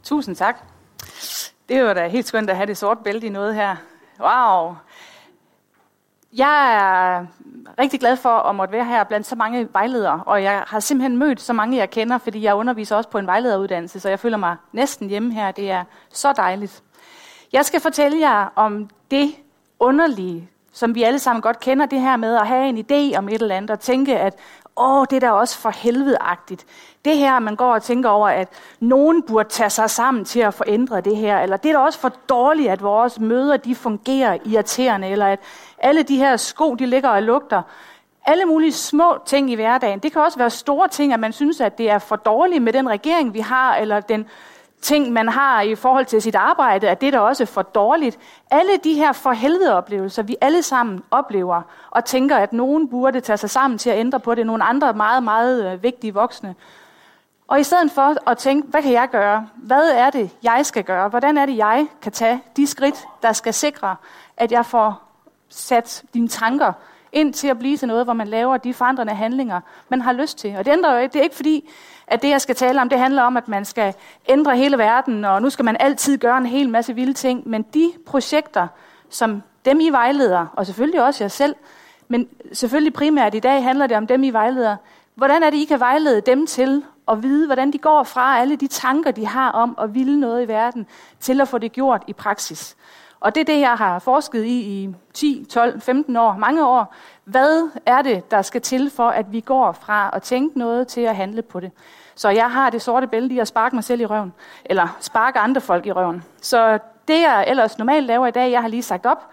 Tusind tak. Det var da helt skønt at have det sorte bælte i noget her. Wow. Jeg er rigtig glad for at måtte være her blandt så mange vejledere, og jeg har simpelthen mødt så mange, jeg kender, fordi jeg underviser også på en vejlederuddannelse, så jeg føler mig næsten hjemme her. Det er så dejligt. Jeg skal fortælle jer om det underlige, som vi alle sammen godt kender, det her med at have en idé om et eller andet, og tænke, at det er da også for helvedeagtigt. Det her, man går og tænker over, at nogen burde tage sig sammen til at forændre det her, eller det er da også for dårligt, at vores møder, de fungerer irriterende, eller at alle de her sko, de ligger og lugter. Alle mulige små ting i hverdagen. Det kan også være store ting, at man synes, at det er for dårligt med den regering, vi har, eller den ting, man har i forhold til sit arbejde, at det der også er for dårligt. Alle de her for helvede oplevelser, vi alle sammen oplever, og tænker, at nogen burde tage sig sammen til at ændre på det. Nogle andre meget, meget vigtige voksne. Og i stedet for at tænke, hvad kan jeg gøre? Hvad er det, jeg skal gøre? Hvordan er det, jeg kan tage de skridt, der skal sikre, at jeg får sat dine tanker ind til at blive til noget, hvor man laver de forandrende handlinger, man har lyst til. Og det ændrer jo ikke. Det er ikke fordi, at det, jeg skal tale om, det handler om, at man skal ændre hele verden, og nu skal man altid gøre en hel masse vilde ting. Men de projekter, som dem I vejleder, og selvfølgelig også jer selv, men selvfølgelig primært i dag handler det om dem I vejleder. Hvordan er det, I kan vejlede dem til at vide, hvordan de går fra alle de tanker, de har om at ville noget i verden, til at få det gjort i praksis? Og det er det, jeg har forsket i 10, 12, 15 år, mange år. Hvad er det, der skal til for, at vi går fra at tænke noget til at handle på det? Så jeg har det sorte bælte i at sparke mig selv i røven, eller sparke andre folk i røven. Så det, jeg ellers normalt laver i dag, jeg har lige sagt op,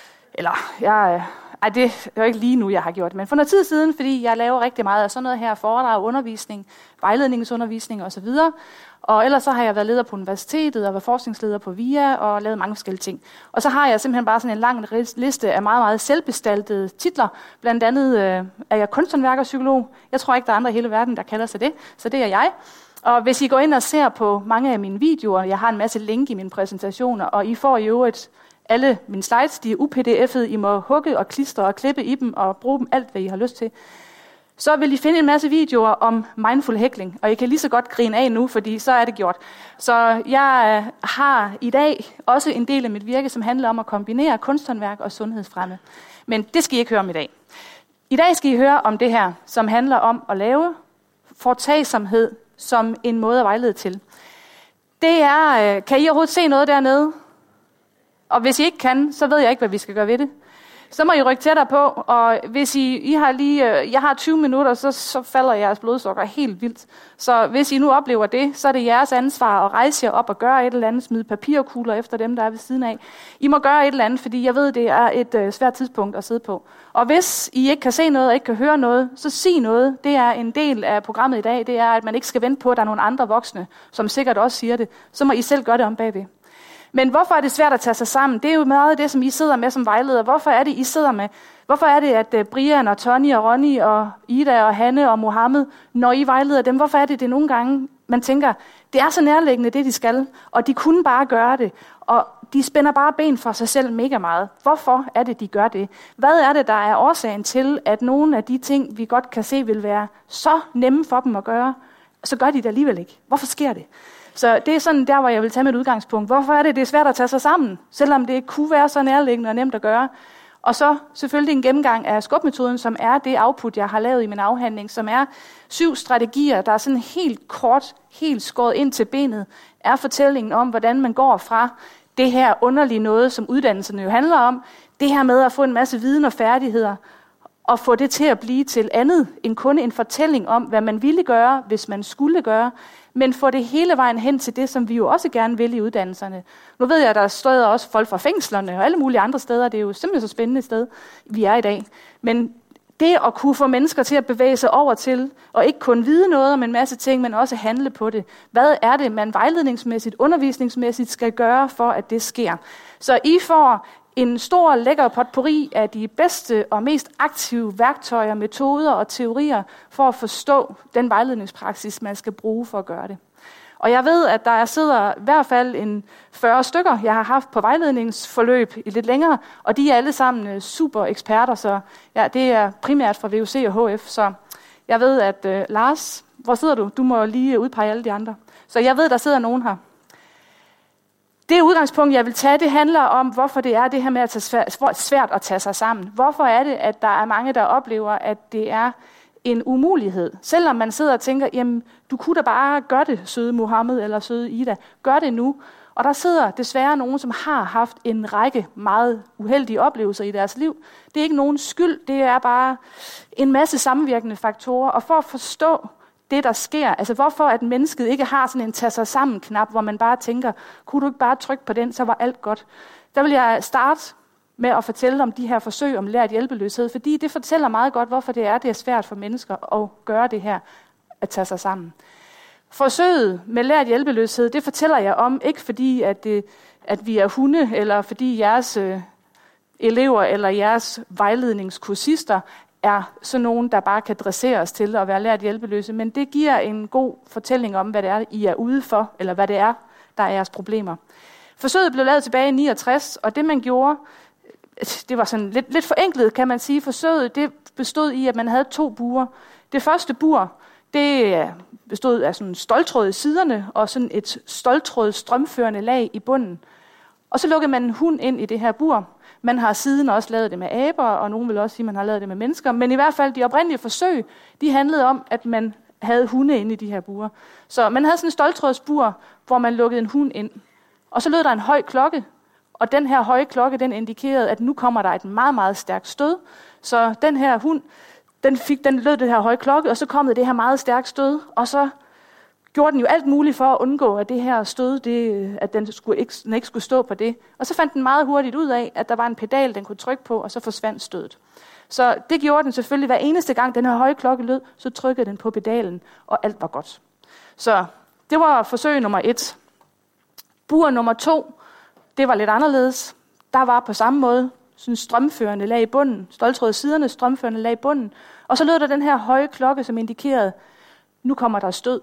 det er jo ikke lige nu, jeg har gjort det, men for noget tid siden, fordi jeg laver rigtig meget af sådan noget her, foredrag, undervisning, vejledningsundervisning osv., og ellers så har jeg været leder på universitetet og været forskningsleder på VIA og lavet mange forskellige ting. Og så har jeg simpelthen bare sådan en lang liste af meget, meget selvbestaltede titler. Blandt andet er jeg kunsthåndværkerpsykolog. Jeg tror ikke, der er andre i hele verden, der kalder sig det, så det er jeg. Og hvis I går ind og ser på mange af mine videoer, jeg har en masse link i mine præsentationer, og I får jo alle mine slides, de er UPDF'et, I må hugge og klistre og klippe i dem og bruge dem alt, hvad I har lyst til. Så vil I finde en masse videoer om mindful heckling, og I kan lige så godt grine af nu, fordi så er det gjort. Så jeg har i dag også en del af mit virke, som handler om at kombinere kunsthåndværk og sundhedsfremme. Men det skal I ikke høre om i dag. I dag skal I høre om det her, som handler om at lave foretagsomhed som en måde at vejlede til. Det er, kan I overhovedet se noget dernede? Og hvis I ikke kan, så ved jeg ikke, hvad vi skal gøre ved det. Så må I rykke tættere på, og hvis I har jeg har 20 minutter, så falder jeres blodsukker helt vildt. Så hvis I nu oplever det, så er det jeres ansvar at rejse jer op og gøre et eller andet, smide papirkugler efter dem, der er ved siden af. I må gøre et eller andet, fordi jeg ved, det er et svært tidspunkt at sidde på. Og hvis I ikke kan se noget og ikke kan høre noget, så sig noget. Det er en del af programmet i dag, det er, at man ikke skal vente på, at der er nogle andre voksne, som sikkert også siger det. Så må I selv gøre det om bagved. Men hvorfor er det svært at tage sig sammen? Det er jo meget af det, som I sidder med som vejleder. Hvorfor er det, I sidder med? Hvorfor er det, at Brian og Tony og Ronny og Ida og Hanne og Mohammed, når I vejleder dem, hvorfor er det nogle gange, man tænker, det er så nærliggende, det de skal, og de kunne bare gøre det, og de spænder bare ben for sig selv mega meget. Hvorfor er det, de gør det? Hvad er det, der er årsagen til, at nogle af de ting, vi godt kan se, vil være så nemme for dem at gøre, så gør de det alligevel ikke? Hvorfor sker det? Så det er sådan der, hvor jeg vil tage mit udgangspunkt. Hvorfor er det, det er svært at tage sig sammen, selvom det kunne være så nærliggende og nemt at gøre? Og så selvfølgelig en gennemgang af skubmetoden, som er det output, jeg har lavet i min afhandling, som er 7 strategier, der er sådan helt kort, helt skåret ind til benet, er fortællingen om, hvordan man går fra det her underlige noget, som uddannelserne jo handler om, det her med at få en masse viden og færdigheder, og få det til at blive til andet end kun en fortælling om, hvad man ville gøre, hvis man skulle gøre, men få det hele vejen hen til det, som vi jo også gerne vil i uddannelserne. Nu ved jeg, at der står også folk fra fængslerne og alle mulige andre steder. Det er jo simpelthen så spændende sted, vi er i dag. Men det at kunne få mennesker til at bevæge sig over til, og ikke kun vide noget om en masse ting, men også handle på det. Hvad er det, man vejledningsmæssigt, undervisningsmæssigt skal gøre, for at det sker? Så I får en stor, lækker potpourri af de bedste og mest aktive værktøjer, metoder og teorier for at forstå den vejledningspraksis, man skal bruge for at gøre det. Og jeg ved, at der sidder i hvert fald en 40 stykker, jeg har haft på vejledningsforløb i lidt længere, og de er alle sammen super eksperter, så ja, det er primært fra VUC og HF. Så jeg ved, at Lars, hvor sidder du? Du må lige udpege alle de andre. Så jeg ved, der sidder nogen her. Det udgangspunkt, jeg vil tage, det handler om, hvorfor det er det her med at tage svært at tage sig sammen. Hvorfor er det, at der er mange, der oplever, at det er en umulighed? Selvom man sidder og tænker, jamen, du kunne da bare gøre det, søde Mohammed eller søde Ida. Gør det nu. Og der sidder desværre nogen, som har haft en række meget uheldige oplevelser i deres liv. Det er ikke nogen skyld, det er bare en masse sammenvirkende faktorer. Og for at forstå det, der sker, altså hvorfor at mennesket ikke har sådan en tage sig sammen knap, hvor man bare tænker, kunne du ikke bare trykke på den, så var alt godt. Der vil jeg starte med at fortælle om de her forsøg om lært hjælpeløshed, fordi det fortæller meget godt, hvorfor det er svært for mennesker at gøre det her, at tage sig sammen. Forsøget med lært hjælpeløshed, det fortæller jeg om, ikke fordi, at vi er hunde, eller fordi jeres elever eller jeres vejledningskursister er sådan nogen, der bare kan dresseres til at være lært hjælpeløse, men det giver en god fortælling om, hvad det er, I er ude for, eller hvad det er, der er jeres problemer. Forsøget blev lavet tilbage i 69, og det man gjorde, det var sådan lidt forenklet, kan man sige. Forsøget, det bestod i, at man havde 2 buer. Det første bur, det bestod af sådan ståltråd i siderne, og sådan et ståltråd strømførende lag i bunden. Og så lukkede man en hund ind i det her bur. Man har siden også lavet det med aber, og nogen vil også sige, at man har lavet det med mennesker. Men i hvert fald, de oprindelige forsøg, de handlede om, at man havde hunde inde i de her buer. Så man havde sådan en ståltrådsbur, hvor man lukkede en hund ind. Og så lød der en høj klokke, og den her høje klokke, den indikerede, at nu kommer der et meget, meget stærkt stød. Så den her hund, den lød det her høje klokke, og så kom det her meget stærkt stød, og så gjorde den jo alt muligt for at undgå, at det her stød, at den ikke skulle stå på det. Og så fandt den meget hurtigt ud af, at der var en pedal, den kunne trykke på, og så forsvandt stødet. Så det gjorde den selvfølgelig hver eneste gang, den her høje klokke lød, så trykkede den på pedalen, og alt var godt. Så det var forsøg nummer 1. Bur nummer 2, det var lidt anderledes. Der var på samme måde sådan strømførende lag i bunden, ståltråd i siderne, strømførende lag i bunden. Og så lød der den her høje klokke, som indikerede, nu kommer der stød.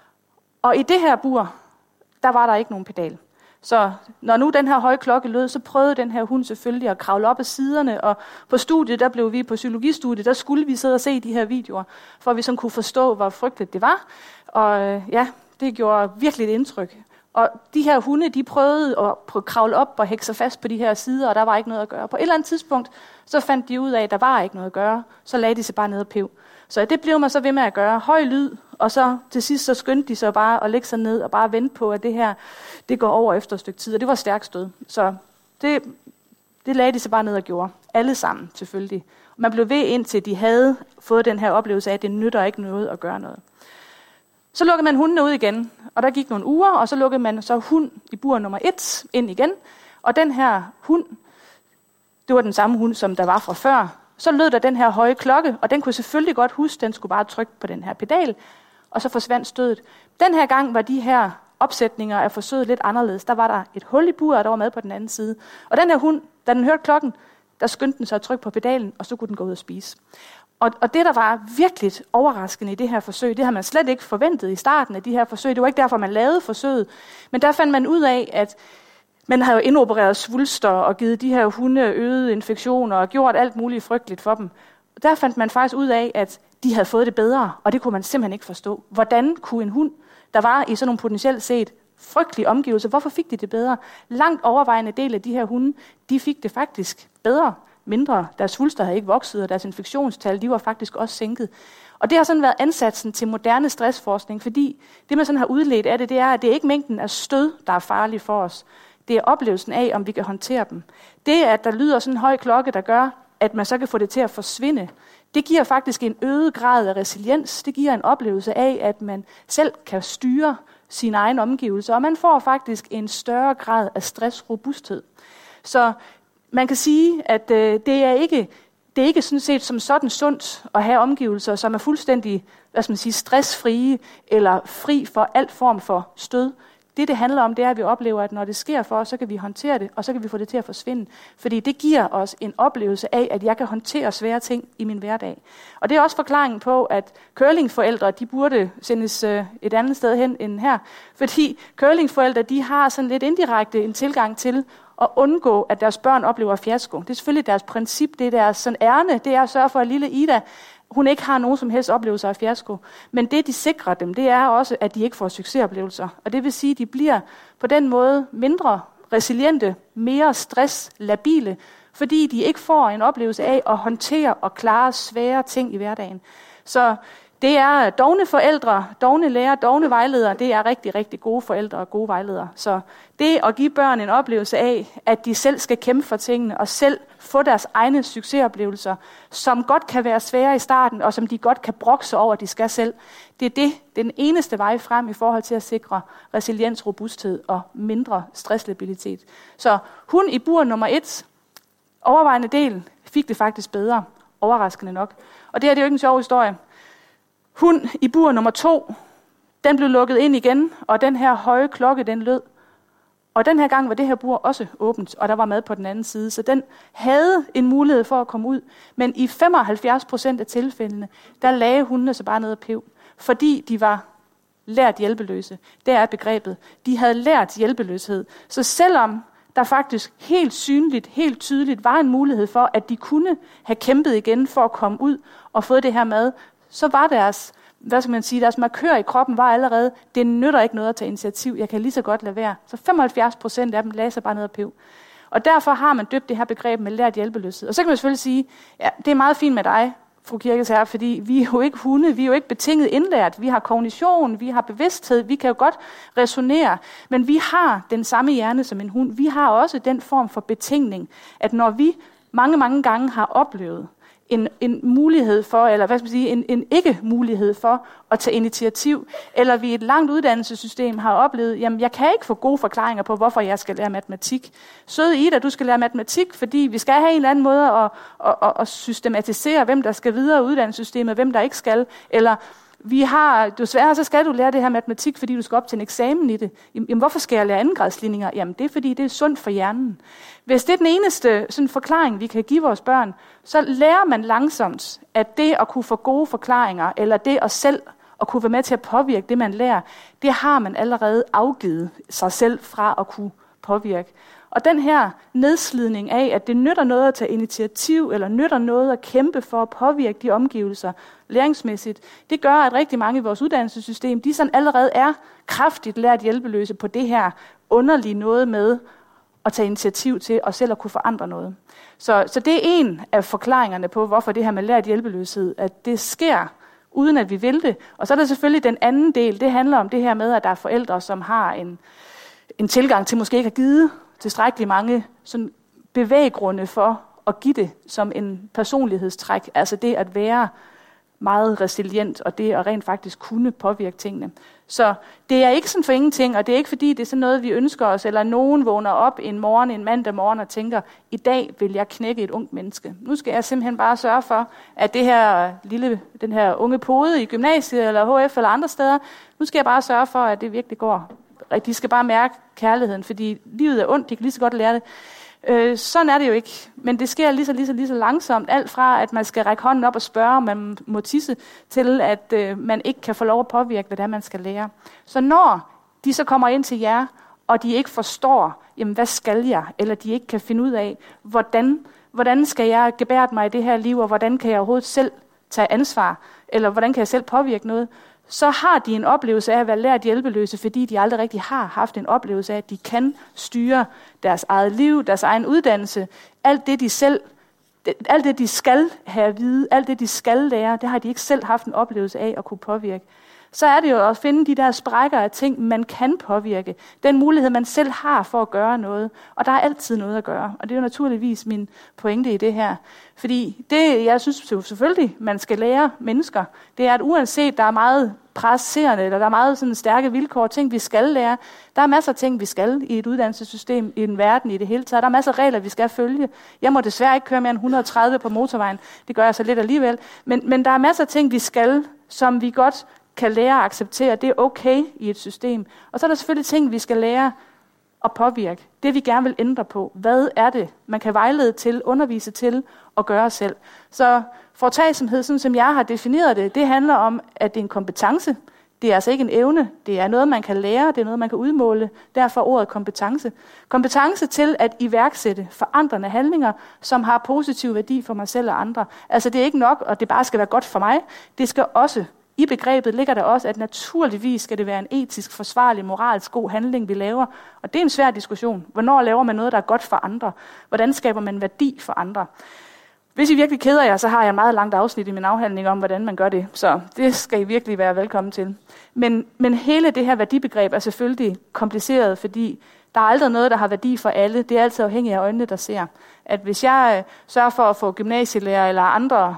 Og i det her bur, der var der ikke nogen pedal. Så når nu den her høje klokke lød, så prøvede den her hund selvfølgelig at kravle op ad siderne. Og på studiet, der blev vi på psykologistudiet, der skulle vi sidde og se de her videoer, for at vi sådan kunne forstå, hvor frygteligt det var. Og ja, det gjorde virkelig et indtryk. Og de her hunde, de prøvede at kravle op og hække sig fast på de her sider, og der var ikke noget at gøre. På et eller andet tidspunkt, så fandt de ud af, at der var ikke noget at gøre. Så lagde de sig bare ned og pev. Så det blev man så ved med at gøre. Høj lyd, og så til sidst så skyndte de sig bare at lægge sig ned og bare vente på, at det her, det går over efter et stykke tid. Og det var stærkt stød. Så det lagde de sig bare ned og gjorde. Alle sammen, selvfølgelig. Og man blev ved indtil de havde fået den her oplevelse af, at det nytter ikke noget at gøre noget. Så lukkede man hundene ud igen, og der gik nogle uger, og så lukkede man så hund i bur nummer 1 ind igen. Og den her hund, det var den samme hund, som der var fra før. Så lød der den her høje klokke, og den kunne selvfølgelig godt huske, den skulle bare trykke på den her pedal, og så forsvandt stødet. Den her gang var de her opsætninger af forsøget lidt anderledes. Der var der et hul i buret, der var med på den anden side. Og den her hund, da den hørte klokken, der skyndte den sig at trykke på pedalen, og så kunne den gå ud og spise. Og det, der var virkelig overraskende i det her forsøg, det har man slet ikke forventet i starten af de her forsøg. Det var ikke derfor, man lavede forsøget. Men der fandt man ud af, at man havde jo indopereret svulster og givet de her hunde øgede infektioner og gjort alt muligt frygteligt for dem. Der fandt man faktisk ud af, at de havde fået det bedre, og det kunne man simpelthen ikke forstå. Hvordan kunne en hund, der var i sådan nogle potentielt set frygtelige omgivelser, hvorfor fik de det bedre? Langt overvejende del af de her hunde, de fik det faktisk bedre. Mindre. Deres svulster havde ikke vokset, og deres infektionstal, de var faktisk også sænket. Og det har sådan været ansatsen til moderne stressforskning, fordi det, man sådan har udledt af det, det er, at det er ikke mængden af stød, der er farlig for os. Det er oplevelsen af, om vi kan håndtere dem. Det, at der lyder sådan en høj klokke, der gør, at man så kan få det til at forsvinde, det giver faktisk en øget grad af resiliens. Det giver en oplevelse af, at man selv kan styre sine egne omgivelser, og man får faktisk en større grad af stressrobusthed. Så man kan sige, at det er ikke sådan set som sådan sundt at have omgivelser, som er fuldstændig, stressfrie eller fri for alt form for stød. Det handler om, det er, at vi oplever, at når det sker for os, så kan vi håndtere det, og så kan vi få det til at forsvinde. Fordi det giver os en oplevelse af, at jeg kan håndtere svære ting i min hverdag. Og det er også forklaringen på, at curlingforældre, de burde sendes et andet sted hen end her. Fordi curlingforældre, de har sådan lidt indirekte en tilgang til at undgå, at deres børn oplever fiasko. Det er selvfølgelig deres princip, det er deres sådan ærne, det er at sørge for, at lille Ida hun ikke har nogen som helst oplevelser af fiasko. Men det, de sikrer dem, det er også, at de ikke får succesoplevelser. Og det vil sige, at de bliver på den måde mindre resiliente, mere stresslabile, fordi de ikke får en oplevelse af at håndtere og klare svære ting i hverdagen. Så det er dovne forældre, dovne lærere, dovne vejledere, det er rigtig, rigtig gode forældre og gode vejledere. Så det at give børn en oplevelse af, at de selv skal kæmpe for tingene og selv få deres egne succesoplevelser, som godt kan være svære i starten, og som de godt kan brokse over, at de skal selv, det er den eneste vej frem i forhold til at sikre resiliens, robusthed og mindre stresslabilitet. Så hun i bur nummer 1, overvejende del, fik det faktisk bedre, overraskende nok. Og det her det er jo ikke en sjov historie. Hun i bur nummer 2, den blev lukket ind igen, og den her høje klokke, den lød. Og den her gang var det her bur også åbent, og der var mad på den anden side. Så den havde en mulighed for at komme ud. Men i 75% af tilfældene, der lagde hundene så bare ned og pev. Fordi de var lært hjælpeløse. Det er begrebet. De havde lært hjælpeløshed. Så selvom der faktisk helt synligt, helt tydeligt var en mulighed for, at de kunne have kæmpet igen for at komme ud og få det her mad, så var deres, deres markør i kroppen var allerede, det nytter ikke noget at tage initiativ, jeg kan lige så godt lade være. Så 75% af dem lagde sig bare ned og pev. Og derfor har man døbt det her begreb med lært hjælpeløshed. Og så kan man selvfølgelig sige, ja, det er meget fint med dig, fru Kirkesherre, fordi vi er jo ikke hunde, vi er jo ikke betinget indlært, vi har kognition, vi har bevidsthed, vi kan jo godt resonere, men vi har den samme hjerne som en hund. Vi har også den form for betingning, at når vi mange gange har oplevet en mulighed for, eller en ikke-mulighed for at tage initiativ, eller vi i et langt uddannelsessystem har oplevet, jamen jeg kan ikke få gode forklaringer på, hvorfor jeg skal lære matematik. Søde Ida, du skal lære matematik, fordi vi skal have en eller anden måde at systematisere, hvem der skal videre i uddannelsessystemet, hvem der ikke skal, eller desværre så skal du lære det her matematik, fordi du skal op til en eksamen i det. Jamen hvorfor skal jeg lære andengradsligninger? Jamen det er fordi, det er sundt for hjernen. Hvis det er den eneste sådan forklaring, vi kan give vores børn, så lærer man langsomt, at det at kunne få gode forklaringer, eller det at selv at kunne være med til at påvirke det, man lærer, det har man allerede afgivet sig selv fra at kunne påvirke. Og den her nedslidning af, at det nytter noget at tage initiativ, eller nytter noget at kæmpe for at påvirke de omgivelser læringsmæssigt, det gør, at rigtig mange i vores uddannelsessystem, de sådan allerede er kraftigt lært hjælpeløse på det her underlige noget med at tage initiativ til og selv at kunne forandre noget. Så det er en af forklaringerne på, hvorfor det her med lært hjælpeløshed, at det sker uden at vi vil det. Og så er der selvfølgelig den anden del, det handler om det her med, at der er forældre, som har en tilgang til måske ikke at givet tilstrækkeligt mange sådan bevæggrunde for at give det som en personlighedstræk, altså det at være meget resilient, og det at rent faktisk kunne påvirke tingene. Så det er ikke sådan for ingenting, og det er ikke fordi, det er sådan noget, vi ønsker os, eller nogen vågner op en mandag morgen og tænker, i dag vil jeg knække et ungt menneske. Nu skal jeg simpelthen bare sørge for, at den her unge pode i gymnasiet, eller HF, eller andre steder, nu skal jeg bare sørge for, at det virkelig går. De skal bare mærke kærligheden, fordi livet er ondt, de kan lige så godt lære det. Sådan er det jo ikke, men det sker lige så langsomt, alt fra at man skal række hånden op og spørge, om man må tisse, til at man ikke kan få lov at påvirke, hvad det er, man skal lære. Så når de så kommer ind til jer, og de ikke forstår, jamen hvad skal jeg, eller de ikke kan finde ud af, hvordan skal jeg gebære mig i det her liv, og hvordan kan jeg overhovedet selv tage ansvar, eller hvordan kan jeg selv påvirke noget, så har de en oplevelse af at være lært hjælpeløse, fordi de aldrig rigtig har haft en oplevelse af, at de kan styre deres eget liv, deres egen uddannelse. Alt det, de skal have at vide, alt det, de skal lære, det har de ikke selv haft en oplevelse af at kunne påvirke. Så er det jo at finde de der sprækker af ting, man kan påvirke. Den mulighed, man selv har for at gøre noget. Og der er altid noget at gøre. Og det er jo naturligvis min pointe i det her. Fordi det, jeg synes jo selvfølgelig, man skal lære mennesker, det er, at uanset der er meget presserende, eller der er meget sådan stærke vilkår, ting vi skal lære, der er masser af ting, vi skal i et uddannelsessystem, i en verden i det hele taget. Der er masser af regler, vi skal følge. Jeg må desværre ikke køre mere end 130 på motorvejen. Det gør jeg så lidt alligevel. Men der er masser af ting, vi skal, som vi godt kan lære at acceptere, det er okay i et system. Og så er der selvfølgelig ting, vi skal lære at påvirke. Det vi gerne vil ændre på. Hvad er det, man kan vejlede til, undervise til og gøre selv? Så foretagsomhed, sådan som jeg har defineret det, det handler om, at det er en kompetence. Det er altså ikke en evne, det er noget, man kan lære, det er noget, man kan udmåle. Derfor ordet kompetence. Kompetence til at iværksætte forandrende handlinger, som har positiv værdi for mig selv og andre. Altså det er ikke nok, og det bare skal være godt for mig. Det skal også, i begrebet ligger der også, at naturligvis skal det være en etisk, forsvarlig, moralsk god handling, vi laver. Og det er en svær diskussion. Hvornår laver man noget, der er godt for andre? Hvordan skaber man værdi for andre? Hvis I virkelig keder jer, så har jeg et meget langt afsnit i min afhandling om, hvordan man gør det. Så det skal I virkelig være velkommen til. Men hele det her værdibegreb er selvfølgelig kompliceret, fordi der er aldrig noget, der har værdi for alle. Det er altid afhængigt af øjnene, der ser. At hvis jeg sørger for at få gymnasielærer eller andre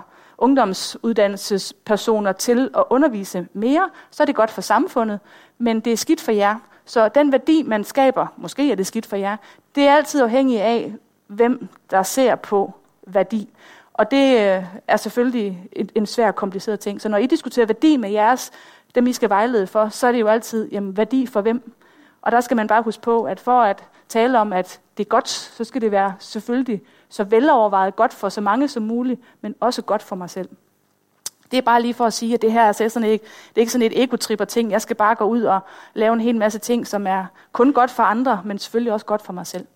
ungdomsuddannelsespersoner til at undervise mere, så er det godt for samfundet, men det er skidt for jer. Så den værdi, man skaber, måske er det skidt for jer, det er altid afhængigt af, hvem der ser på værdi. Og det er selvfølgelig en svær og kompliceret ting. Så når I diskuterer værdi med jeres, dem I skal vejlede for, så er det jo altid værdi for hvem. Og der skal man bare huske på, at for at tale om, at det er godt, så skal det være selvfølgelig så velovervejet godt for så mange som muligt, men også godt for mig selv. Det er bare lige for at sige, at det her det er ikke sådan et egotripper ting. Jeg skal bare gå ud og lave en hel masse ting, som er kun godt for andre, men selvfølgelig også godt for mig selv.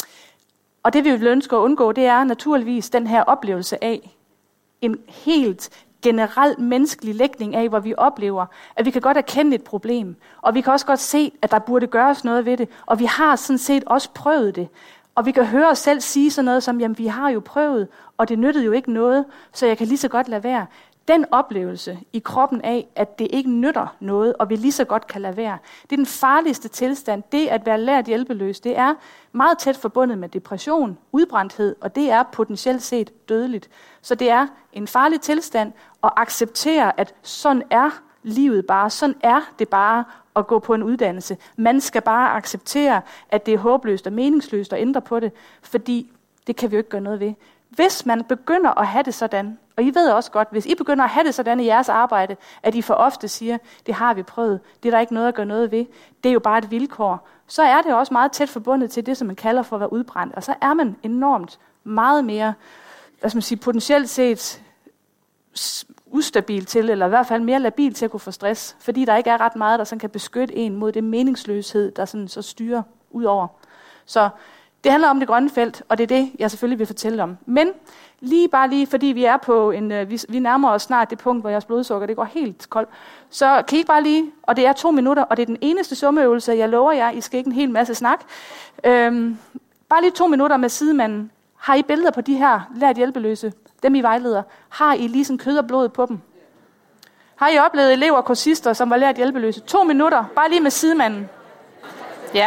Og det vi vil ønske at undgå, det er naturligvis den her oplevelse af en helt generel menneskelig lægning af, hvor vi oplever, at vi kan godt erkende et problem, og vi kan også godt se, at der burde gøres noget ved det, og vi har sådan set også prøvet det. Og vi kan høre os selv sige sådan noget som, jamen vi har jo prøvet, og det nyttede jo ikke noget, så jeg kan lige så godt lade være. Den oplevelse i kroppen af, at det ikke nytter noget, og vi lige så godt kan lade være, det er den farligste tilstand. Det at være lært hjælpeløs, det er meget tæt forbundet med depression, udbrændthed, og det er potentielt set dødeligt. Så det er en farlig tilstand at acceptere, at sådan er livet bare, sådan er det bare at gå på en uddannelse. Man skal bare acceptere, at det er håbløst og meningsløst at ændre på det, fordi det kan vi jo ikke gøre noget ved. Hvis man begynder at have det sådan, og I ved også godt, hvis I begynder at have det sådan i jeres arbejde, at I for ofte siger, det har vi prøvet, det er der ikke noget at gøre noget ved, det er jo bare et vilkår, så er det også meget tæt forbundet til det, som man kalder for at være udbrændt. Og så er man enormt meget mere, potentielt set ustabil til, eller i hvert fald mere labil til at kunne få stress, fordi der ikke er ret meget, der sådan kan beskytte en mod det meningsløshed, der sådan så styrer ud over. Så det handler om det grønne felt, og det er det, jeg selvfølgelig vil fortælle om. Men bare lige fordi vi er på vi nærmer os snart det punkt, hvor jeres blodsukker det går helt koldt, så kan I bare lige, og det er 2 minutter, og det er den eneste summeøvelse, jeg lover jer, I skal ikke en hel masse snak. Bare lige 2 minutter med sidemanden. Har I billeder på de her lært hjælpeløse, dem I vejleder? Har I lige sådan kød og blod på dem? Har I oplevet elever og kursister, som var lært hjælpeløse? 2 minutter, bare lige med sidemanden. Ja.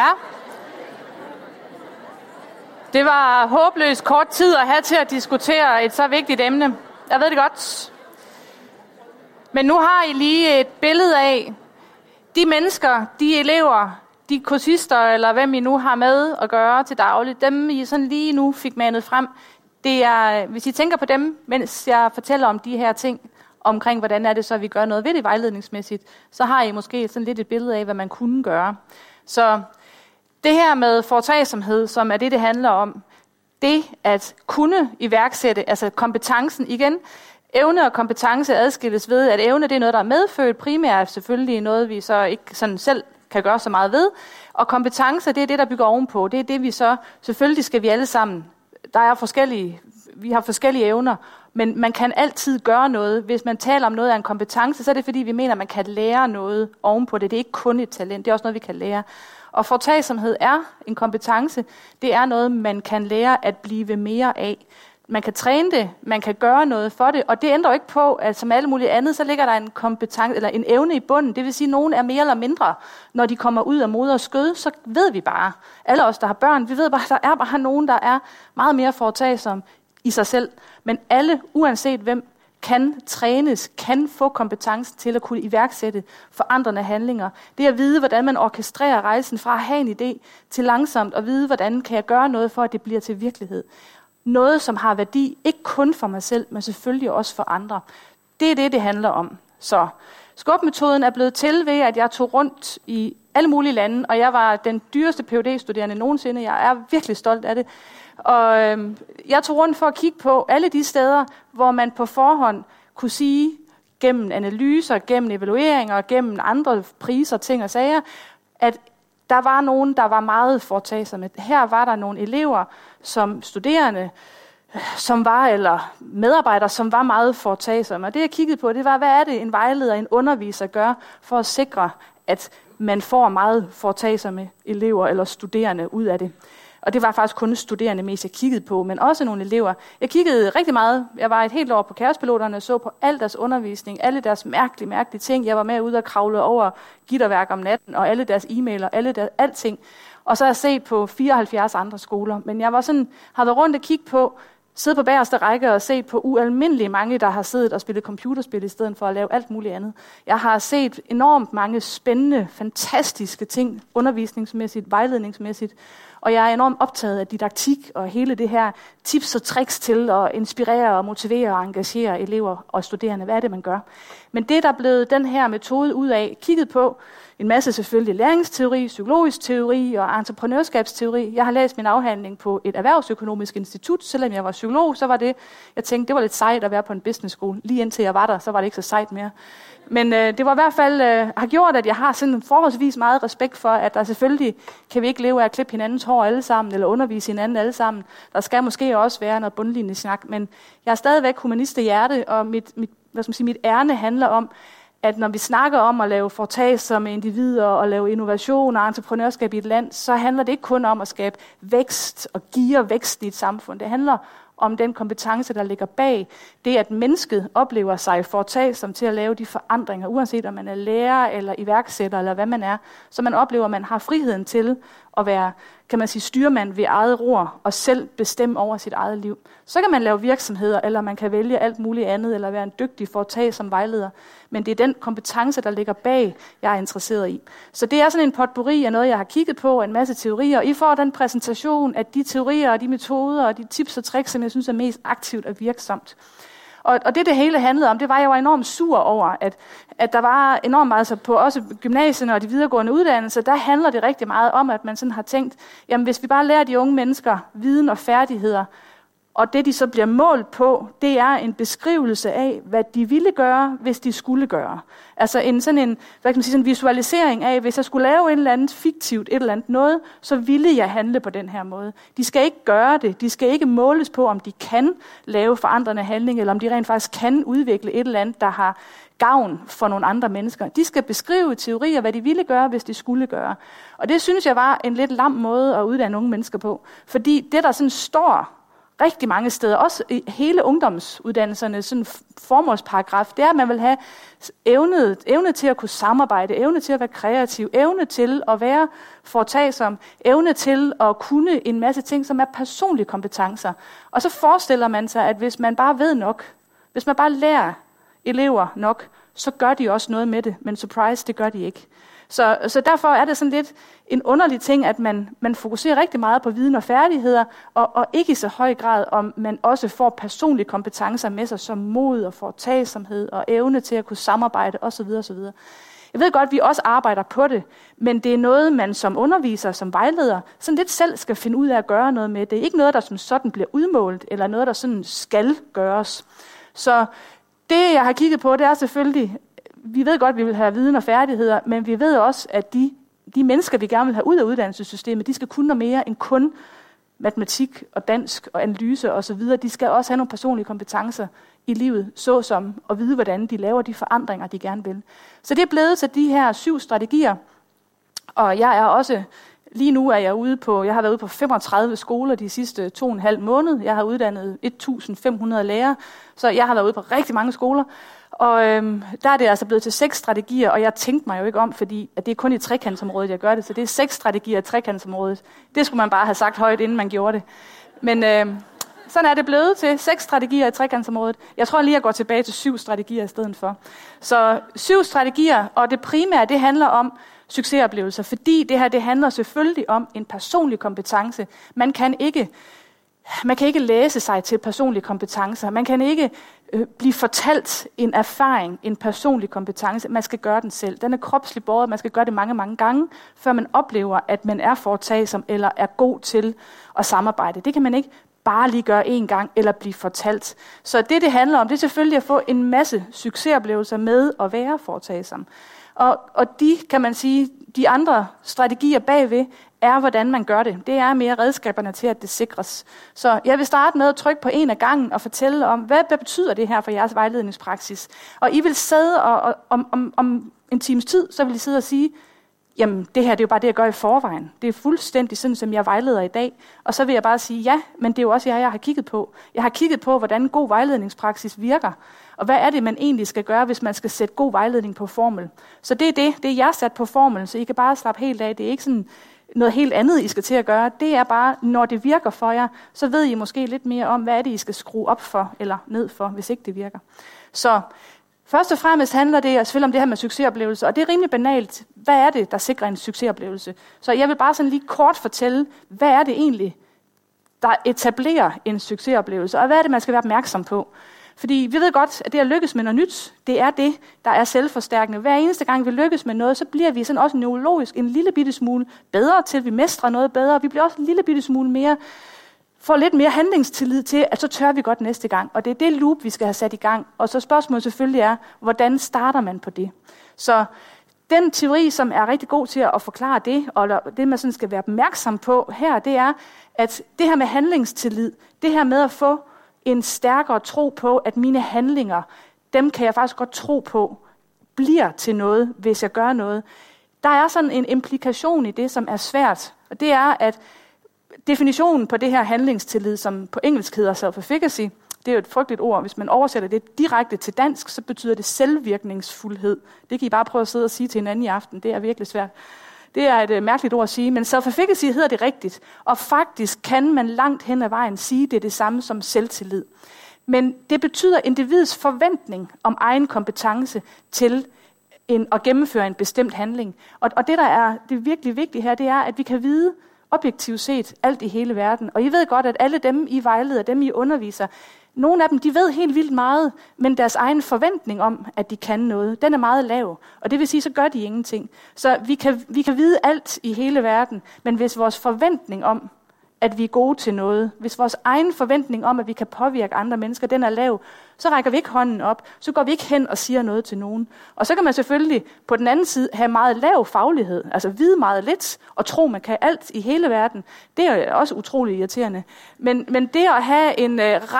Det var håbløst kort tid at have til at diskutere et så vigtigt emne. Jeg ved det godt. Men nu har I lige et billede af de mennesker, de elever, de kursister, eller hvem I nu har med at gøre til dagligt, dem I sådan lige nu fik manet frem. Det er, hvis I tænker på dem, mens jeg fortæller om de her ting, omkring hvordan er det så, vi gør noget ved det vejledningsmæssigt, så har I måske sådan lidt et billede af, hvad man kunne gøre. Så det her med foretagsomhed, som er det handler om, det at kunne iværksætte, altså kompetencen igen. Evne og kompetence adskilles ved, at evne det er noget, der er medfødt, primært selvfølgelig noget, vi så ikke sådan selv kan gøre så meget ved. Og kompetence, det er det, der bygger ovenpå. Det er det, vi så, selvfølgelig skal vi alle sammen, vi har forskellige evner, men man kan altid gøre noget. Hvis man taler om noget af en kompetence, så er det fordi, vi mener, at man kan lære noget ovenpå det. Det er ikke kun et talent, det er også noget, vi kan lære. Og foretagsomhed er en kompetence. Det er noget, man kan lære at blive mere af. Man kan træne det, man kan gøre noget for det, og det ændrer jo ikke på, at som alle mulige andet, så ligger der en kompetence eller en evne i bunden. Det vil sige, at nogen er mere eller mindre, når de kommer ud af moders skød, så ved vi bare, alle os, der har børn, vi ved bare, at der er bare nogen, der er meget mere foretagsom i sig selv. Men alle, uanset hvem, kan trænes, kan få kompetencen til at kunne iværksætte forandrende handlinger. Det at vide, hvordan man orkestrerer rejsen fra at have en idé til langsomt, og vide, hvordan kan jeg gøre noget for, at det bliver til virkelighed. Noget, som har værdi, ikke kun for mig selv, men selvfølgelig også for andre. Det er det handler om. Så skubmetoden er blevet til ved, at jeg tog rundt i alle mulige lande, og jeg var den dyreste Ph.D.-studerende nogensinde. Jeg er virkelig stolt af det. Og jeg tog rundt for at kigge på alle de steder, hvor man på forhånd kunne sige, gennem analyser, gennem evalueringer, gennem andre priser, ting og sager, at der var nogen, der var meget foretagsomme. Her var der nogle elever, som studerende, som var, eller medarbejdere, som var meget foretagsomme. Og det jeg kiggede på, det var, hvad er det en vejleder, en underviser gør, for at sikre, at man får meget foretagsomme elever eller studerende ud af det. Og det var faktisk kun studerende mest, jeg kiggede på, men også nogle elever. Jeg kiggede rigtig meget. Jeg var et helt år på Kaospiloterne og så på al deres undervisning, alle deres mærkelige ting. Jeg var med ude og kravle over gitterværk om natten, og alle deres e-mailer, alting. Og så har jeg set på 74 andre skoler. Men jeg har været rundt og kigge på, sidde på bagerste række og set på ualmindelige mange, der har siddet og spillet computerspil i stedet for at lave alt muligt andet. Jeg har set enormt mange spændende, fantastiske ting, undervisningsmæssigt, vejledningsmæssigt. Og jeg er enormt optaget af didaktik og hele det her tips og tricks til at inspirere og motivere og engagere elever og studerende. Hvad er det, man gør? Men det, der er blevet den her metode ud af, kigget på en masse selvfølgelig læringsteori, psykologisk teori og entreprenørskabsteori. Jeg har læst min afhandling på et erhvervsøkonomisk institut. Selvom jeg var psykolog, så var det, jeg tænkte, det var lidt sejt at være på en business school. Lige indtil jeg var der, så var det ikke så sejt mere. Men det var i hvert fald, har gjort, at jeg har sådan forholdsvis meget respekt for, at der selvfølgelig kan vi ikke leve af at klippe hinandens hår alle sammen, eller undervise hinanden alle sammen. Der skal måske også være noget bundlinjesnak, men jeg er stadigvæk humanist i hjerte, og mit ærne handler om, at når vi snakker om at lave foretagsomme individer og lave innovation og entreprenørskab i et land, så handler det ikke kun om at skabe vækst og geare vækst i et samfund. Det handler om den kompetence, der ligger bag det, at mennesket oplever sig foretagsom til at lave de forandringer, uanset om man er lærer eller iværksætter eller hvad man er, så man oplever, at man har friheden til at være, kan man sige, styrmand ved eget ror og selv bestemme over sit eget liv. Så kan man lave virksomheder, eller man kan vælge alt muligt andet, eller være en dygtig foretagsom vejleder. Men det er den kompetence, der ligger bag, jeg er interesseret i. Så det er sådan en potpourri af noget, jeg har kigget på, en masse teorier. Og I får den præsentation af de teorier og de metoder og de tips og tricks, som jeg synes er mest aktivt og virksomt. Og det hele handlede om, det var, at jeg var enormt sur over, at der var enormt meget, altså på også gymnasierne og de videregående uddannelser, der handler det rigtig meget om, at man sådan har tænkt, jamen hvis vi bare lærer de unge mennesker viden og færdigheder, og det de så bliver målt på, det er en beskrivelse af, hvad de ville gøre, hvis de skulle gøre. Altså sådan en visualisering af, hvis jeg skulle lave et eller andet fiktivt, et eller andet noget, så ville jeg handle på den her måde. De skal ikke gøre det. De skal ikke måles på, om de kan lave forandrende handling, eller om de rent faktisk kan udvikle et eller andet, der har gavn for nogle andre mennesker. De skal beskrive teorier, hvad de ville gøre, hvis de skulle gøre. Og det synes jeg var en lidt lam måde at uddanne unge mennesker på. Fordi det, der sådan står rigtig mange steder, også i hele ungdomsuddannelserne, sådan en formålsparagraf, det er, at man vil have evne til at kunne samarbejde, evne til at være kreativ, evne til at være foretagsom, evne til at kunne en masse ting, som er personlige kompetencer. Og så forestiller man sig, at hvis man bare ved nok, hvis man bare lærer elever nok, så gør de også noget med det. Men surprise, det gør de ikke. Så derfor er det sådan lidt en underlig ting, at man fokuserer rigtig meget på viden og færdigheder, og ikke i så høj grad, om man også får personlige kompetencer med sig, som mod og foretagsomhed og evne til at kunne samarbejde osv. osv. Jeg ved godt, at vi også arbejder på det, men det er noget, man som underviser, som vejleder, sådan lidt selv skal finde ud af at gøre noget med. Det er ikke noget, der som sådan bliver udmålt, eller noget, der sådan skal gøres. Så det, jeg har kigget på, det er selvfølgelig, vi ved godt, at vi vil have viden og færdigheder, men vi ved også, at de mennesker, vi gerne vil have ud af uddannelsessystemet, de skal kunne noget mere end kun matematik og dansk og analyse osv. De skal også have nogle personlige kompetencer i livet, såsom at vide, hvordan de laver de forandringer, de gerne vil. Så det er blevet til de her 7 strategier, og jeg er også, lige nu er jeg jeg har været ude på 35 skoler de sidste 2,5 måneder. Jeg har uddannet 1.500 lærere, så jeg har været ude på rigtig mange skoler. Og der er det altså blevet til 6 strategier, og jeg tænkte mig jo ikke om, fordi at det er kun i trekantsområdet, jeg gør det, så det er 6 strategier i trekantsområdet. Det skulle man bare have sagt højt, inden man gjorde det. Men sådan er det blevet til 6 strategier i trekantsområdet. Jeg tror lige, jeg går tilbage til 7 strategier i stedet for. Så 7 strategier, og det primære, det handler om succesoplevelser, fordi det handler selvfølgelig om en personlig kompetence. Man kan ikke læse sig til personlige kompetencer. Man kan ikke blive fortalt en erfaring, en personlig kompetence. Man skal gøre den selv. Den er kropslig båret. Man skal gøre det mange, mange gange, før man oplever, at man er foretagsom eller er god til at samarbejde. Det kan man ikke bare lige gøre en gang, eller blive fortalt. Så det handler om, det er selvfølgelig at få en masse succesoplevelser med at være foretagsom. Og de, kan man sige, de andre strategier bagved, er, hvordan man gør det. Det er mere redskaberne til, at det sikres. Så jeg vil starte med at trykke på en af gangen og fortælle om, hvad betyder det her for jeres vejledningspraksis. Og I vil sidde og om en times tid, så vil I sidde og sige, jamen det her det er jo bare det, jeg gør i forvejen. Det er fuldstændig sådan, som jeg vejleder i dag. Og så vil jeg bare sige, ja, men det er jo også jeg har kigget på. Jeg har kigget på, hvordan god vejledningspraksis virker. Og hvad er det, man egentlig skal gøre, hvis man skal sætte god vejledning på formel. Så det er jeg sat på formel, så I kan bare slappe helt af. Det er ikke sådan noget helt andet, I skal til at gøre. Det er bare, når det virker for jer, så ved I måske lidt mere om, hvad er det, I skal skrue op for eller ned for, hvis ikke det virker. Så først og fremmest handler det selvfølgelig om det her med succesoplevelser, og det er rimelig banalt. Hvad er det, der sikrer en succesoplevelse? Så jeg vil bare sådan lige kort fortælle, hvad er det egentlig, der etablerer en succesoplevelse, og hvad er det, man skal være opmærksom på? Fordi vi ved godt, at det at lykkes med noget nyt, det er det, der er selvforstærkende. Hver eneste gang vi lykkes med noget, så bliver vi sådan også neurologisk en lille bitte smule bedre til, vi mestrer noget bedre. Vi bliver også en lille bitte smule mere, får lidt mere handlingstillid til, at så tør vi godt næste gang. Og det er det loop, vi skal have sat i gang. Og så spørgsmålet selvfølgelig er, hvordan starter man på det? Så den teori, som er rigtig god til at forklare det, og det man sådan skal være opmærksom på her, det er, at det her med handlingstillid, det her med at få en stærkere tro på, at mine handlinger, dem kan jeg faktisk godt tro på, bliver til noget, hvis jeg gør noget. Der er sådan en implikation i det, som er svært, og det er, at definitionen på det her handlingstillid, som på engelsk hedder self-efficacy, det er jo et frygteligt ord. Hvis man oversætter det direkte til dansk, så betyder det selvvirkningsfuldhed. Det kan I bare prøve at sidde og sige til hinanden i aften. Det er virkelig svært. Det er et mærkeligt ord at sige, men self-efficacy hedder det rigtigt. Og faktisk kan man langt hen ad vejen sige, det er det samme som selvtillid. Men det betyder individets forventning om egen kompetence til at gennemføre en bestemt handling. Og det, der er det virkelig vigtige her, det er, at vi kan vide objektivt set alt i hele verden. Og I ved godt, at alle dem, I vejleder, dem, I underviser, nogle af dem, de ved helt vildt meget, men deres egen forventning om, at de kan noget, den er meget lav. Og det vil sige, så gør de ingenting. Så vi kan vide alt i hele verden, men hvis vores forventning om, at vi er gode til noget, hvis vores egen forventning om, at vi kan påvirke andre mennesker, den er lav, så rækker vi ikke hånden op, så går vi ikke hen og siger noget til nogen. Og så kan man selvfølgelig på den anden side have meget lav faglighed, altså vide meget lidt, og tro, man kan alt i hele verden. Det er også utroligt irriterende. Men det at have en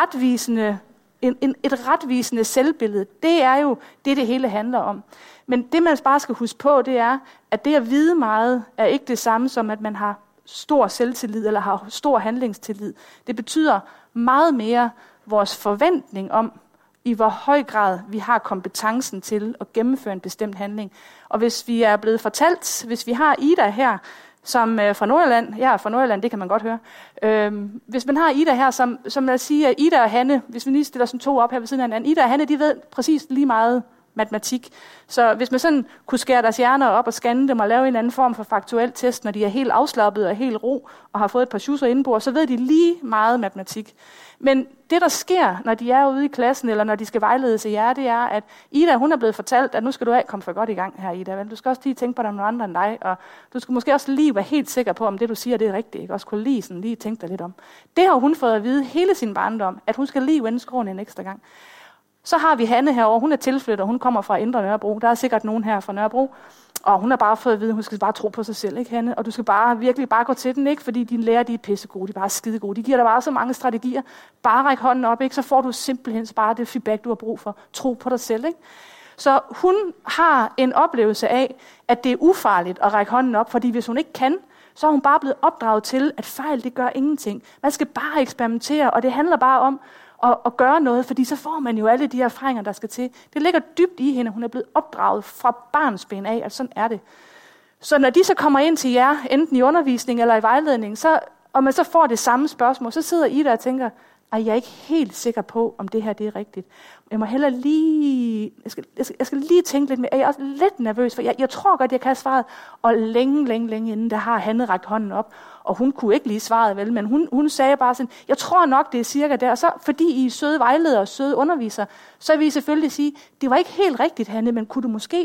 et retvisende selvbillede, det er jo det hele handler om. Men det, man bare skal huske på, det er, at det at vide meget, er ikke det samme som, at man har stor selvtillid eller har stor handlingstillid. Det betyder meget mere vores forventning om, i hvor høj grad vi har kompetencen til at gennemføre en bestemt handling. Og hvis vi er blevet fortalt, hvis vi har Ida her, som fra Nordjylland, jeg er fra Nordjylland, det kan man godt høre. Hvis man har Ida her, som lad os sige, Ida og Hanne, hvis vi lige stiller sådan to op her ved siden af hinanden, Ida og Hanne, de ved præcis lige meget matematik. Så hvis man sådan kunne skære deres hjerner op og scanne dem og lave en anden form for faktuel test, når de er helt afslappet og helt ro og har fået et par schusser indenbord, så ved de lige meget matematik. Men det, der sker, når de er ude i klassen, eller når de skal vejlede til jer, det er, at Ida, hun er blevet fortalt, at nu skal du komme for godt i gang her, Ida. Vel? Du skal også lige tænke på, at der er nogle andre end dig, og du skal måske også lige være helt sikker på, om det, du siger, det er rigtigt. Ikke? Også kunne lige tænke dig lidt om. Det har hun fået at vide hele sin barndom, at hun skal lige vende skråen en ekstra gang. Så har vi Hanne herovre, hun er tilflytter, hun kommer fra Indre Nørrebro. Der er sikkert nogen her fra Nørrebro, og hun har bare fået at vide, at hun skal bare tro på sig selv, ikke Hanne? Og du skal virkelig bare gå til den, ikke? Fordi dine lærer, de er pissegode, de er bare skidegode. De giver dig bare så mange strategier. Bare ræk hånden op, ikke? Så får du simpelthen bare det feedback, du har brug for. Tro på dig selv, ikke? Så hun har en oplevelse af, at det er ufarligt at række hånden op, fordi hvis hun ikke kan, så er hun bare blevet opdraget til, at fejl, det gør ingenting. Man skal bare eksperimentere, og det handler bare om at gøre noget, fordi så får man jo alle de erfaringer, der skal til. Det ligger dybt i hende. Hun er blevet opdraget fra barnsben af, at sådan er det. Så når de så kommer ind til jer, enten i undervisning eller i vejledning, og man så får det samme spørgsmål, så sidder I der og tænker, jeg er ikke helt sikker på, om det her det er rigtigt. Jeg må hellere lige, jeg skal lige tænke lidt mere. Jeg er også lidt nervøs, for jeg tror godt, jeg kan have svaret. Og længe inden, der har Hanne rakt hånden op, og hun kunne ikke lige svaret vel, men hun sagde bare sådan, jeg tror nok, det er cirka der. Og så, fordi I er søde vejledere og søde undervisere, så vil I selvfølgelig sige, det var ikke helt rigtigt, Hanne, men kunne du måske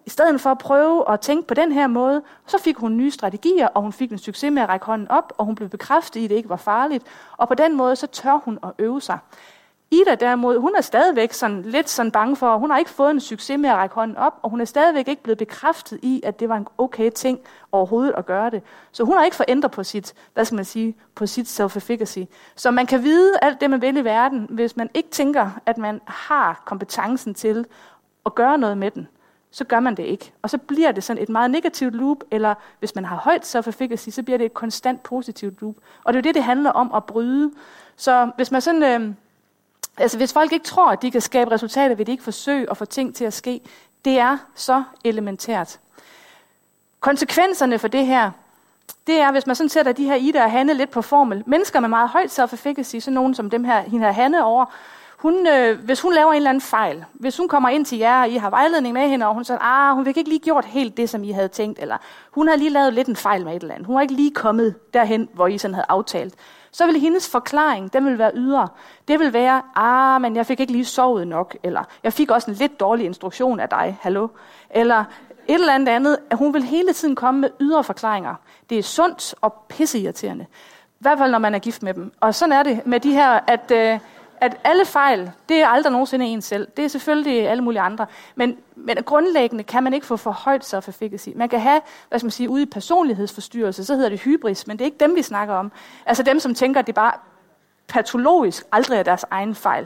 i stedet for at prøve at tænke på den her måde, så fik hun nye strategier, og hun fik en succes med at række hånden op, og hun blev bekræftet i, at det ikke var farligt. Og på den måde, så tør hun at øve sig. Ida derimod, hun er stadigvæk lidt bange for, hun har ikke fået en succes med at række hånden op, og hun er stadigvæk ikke blevet bekræftet i, at det var en okay ting overhovedet at gøre det. Så hun har ikke fået ændret på sit, på sit self-efficacy. Så man kan vide alt det, man vil i verden, hvis man ikke tænker, at man har kompetencen til at gøre noget med den, så gør man det ikke. Og så bliver det sådan et meget negativt loop, eller hvis man har højt self-efficacy, så bliver det et konstant positivt loop. Og det er jo det handler om at bryde. Så hvis man sådan... hvis folk ikke tror, at de kan skabe resultater, vil de ikke forsøge at få ting til at ske. Det er så elementært. Konsekvenserne for det her, det er, hvis man sådan sætter de her Ida og Hanne lidt på formel. Mennesker med meget højt self-efficacy, så nogen som hende her Hanne over, hvis hun laver en eller anden fejl, hvis hun kommer ind til jer, og I har vejledning med hende, og hun siger, hun fik ikke lige gjort helt det, som I havde tænkt, eller hun havde lige lavet lidt en fejl med et eller andet. Hun var ikke lige kommet derhen, hvor I sådan havde aftalt. Så vil hendes forklaring, den vil være ydre. Det vil være, men jeg fik ikke lige sovet nok, eller jeg fik også en lidt dårlig instruktion af dig, hallo, eller et eller andet. Hun vil hele tiden komme med ydre forklaringer. Det er sundt og pisseirriterende. I hvert fald, når man er gift med dem. Og sådan er det med de her, at alle fejl, det er aldrig nogensinde en selv. Det er selvfølgelig alle mulige andre. Men grundlæggende kan man ikke få for højt self-efficacy. Man kan have, ude i personlighedsforstyrrelse, så hedder det hybris, men det er ikke dem, vi snakker om. Altså dem, som tænker, at det bare patologisk aldrig er deres egen fejl.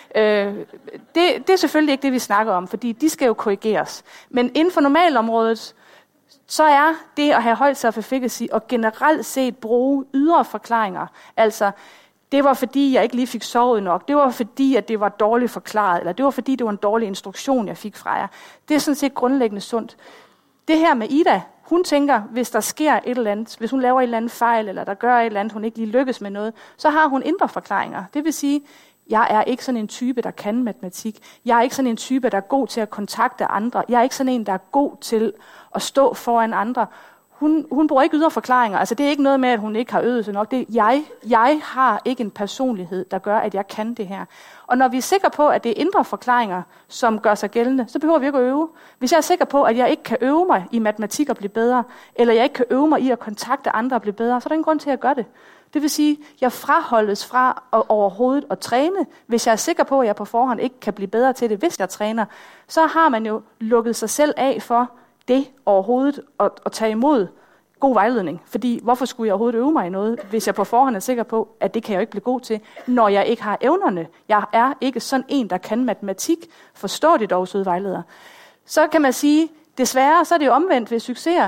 Det er selvfølgelig ikke det, vi snakker om, fordi de skal jo korrigeres. Men inden for normalområdet, så er det at have højt self-efficacy og generelt set bruge ydre forklaringer, altså det var fordi, jeg ikke lige fik sovet nok. Det var fordi, at det var dårligt forklaret. Eller det var fordi, det var en dårlig instruktion, jeg fik fra jer. Det er sådan set grundlæggende sundt. Det her med Ida, hun tænker, hvis der sker et eller andet, hvis hun laver et eller andet fejl, eller der gør et eller andet, hun ikke lige lykkes med noget, så har hun indre forklaringer. Det vil sige, jeg er ikke sådan en type, der kan matematik. Jeg er ikke sådan en type, der er god til at kontakte andre. Jeg er ikke sådan en, der er god til at stå foran andre. Hun bruger ikke ydre forklaringer. Altså det er ikke noget med, at hun ikke har øvet sig nok. Det er, jeg har ikke en personlighed, der gør, at jeg kan det her. Og når vi er sikre på, at det er indre forklaringer, som gør sig gældende, så behøver vi ikke at øve. Hvis jeg er sikker på, at jeg ikke kan øve mig i matematik og blive bedre, eller jeg ikke kan øve mig i at kontakte andre og blive bedre, så er der ingen grund til at gøre det. Det vil sige, at jeg fraholdes fra overhovedet at træne. Hvis jeg er sikker på, at jeg på forhånd ikke kan blive bedre til det, hvis jeg træner, så har man jo lukket sig selv af for det overhovedet at tage imod god vejledning. Fordi hvorfor skulle jeg overhovedet øve mig i noget, hvis jeg på forhånd er sikker på, at det kan jeg jo ikke blive god til, når jeg ikke har evnerne. Jeg er ikke sådan en, der kan matematik. Forstår det dog, søde vejleder. Så kan man sige, desværre, så er det jo omvendt ved succeser.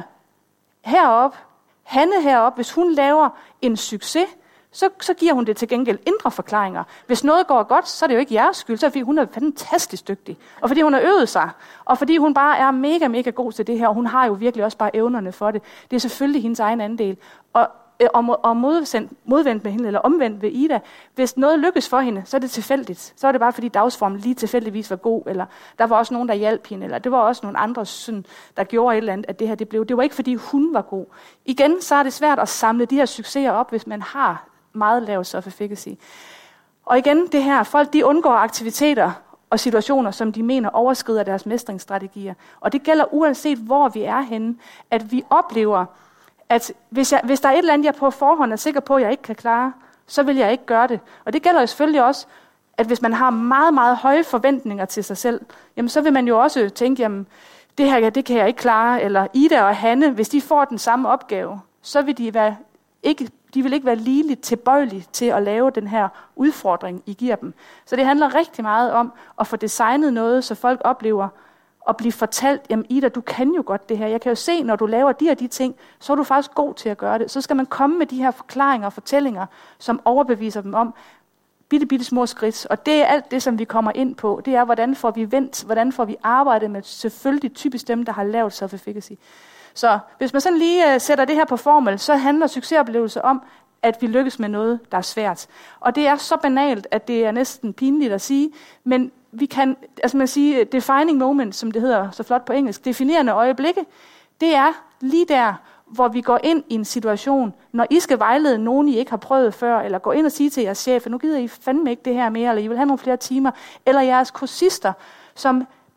Hanne heroppe, hvis hun laver en succes, så giver hun det til gengæld indre forklaringer. Hvis noget går godt, så er det jo ikke jeres skyld, så er det fordi hun er fantastisk dygtig. Og fordi hun har øvet sig. Og fordi hun bare er mega, mega god til det her. Og hun har jo virkelig også bare evnerne for det. Det er selvfølgelig hendes egen andel. Og modvendt med hende, eller omvendt ved Ida. Hvis noget lykkes for hende, så er det tilfældigt. Så er det bare fordi dagsformen lige tilfældigvis var god. Eller der var også nogen, der hjalp hende. Eller det var også nogle andre, der gjorde et eller andet, at det her det blev. Det var ikke fordi hun var god. Igen, så er det svært at samle de her succeser op, hvis man har meget lav self-efficacy. Og igen, det her, folk de undgår aktiviteter og situationer, som de mener overskrider deres mestringsstrategier. Og det gælder uanset hvor vi er henne, at vi oplever, at hvis der er et eller andet, jeg på forhånd er sikker på, at jeg ikke kan klare, så vil jeg ikke gøre det. Og det gælder jo selvfølgelig også, at hvis man har meget, meget høje forventninger til sig selv, jamen så vil man jo også tænke, jamen det her, det kan jeg ikke klare. Eller Ida og Hanne, hvis de får den samme opgave, så vil de vil ikke være ligeligt tilbøjelige til at lave den her udfordring, I giver dem. Så det handler rigtig meget om at få designet noget, så folk oplever at blive fortalt, jamen Ida, du kan jo godt det her. Jeg kan jo se, når du laver de og de ting, så er du faktisk god til at gøre det. Så skal man komme med de her forklaringer og fortællinger, som overbeviser dem om bitte små skridt. Og det er alt det, som vi kommer ind på. Det er, hvordan får vi vendt, hvordan får vi arbejdet med selvfølgelig typisk dem, der har lavet self-efficacy. Så hvis man sådan lige sætter det her på formel, så handler succesoplevelse om, at vi lykkes med noget, der er svært. Og det er så banalt, at det er næsten pinligt at sige, men vi kan, defining moment, som det hedder så flot på engelsk, definerende øjeblikke, det er lige der, hvor vi går ind i en situation, når I skal vejlede nogen, I ikke har prøvet før, eller gå ind og sige til jeres chef, nu gider I fandme ikke det her mere, eller I vil have nogle flere timer, eller jeres kursister, som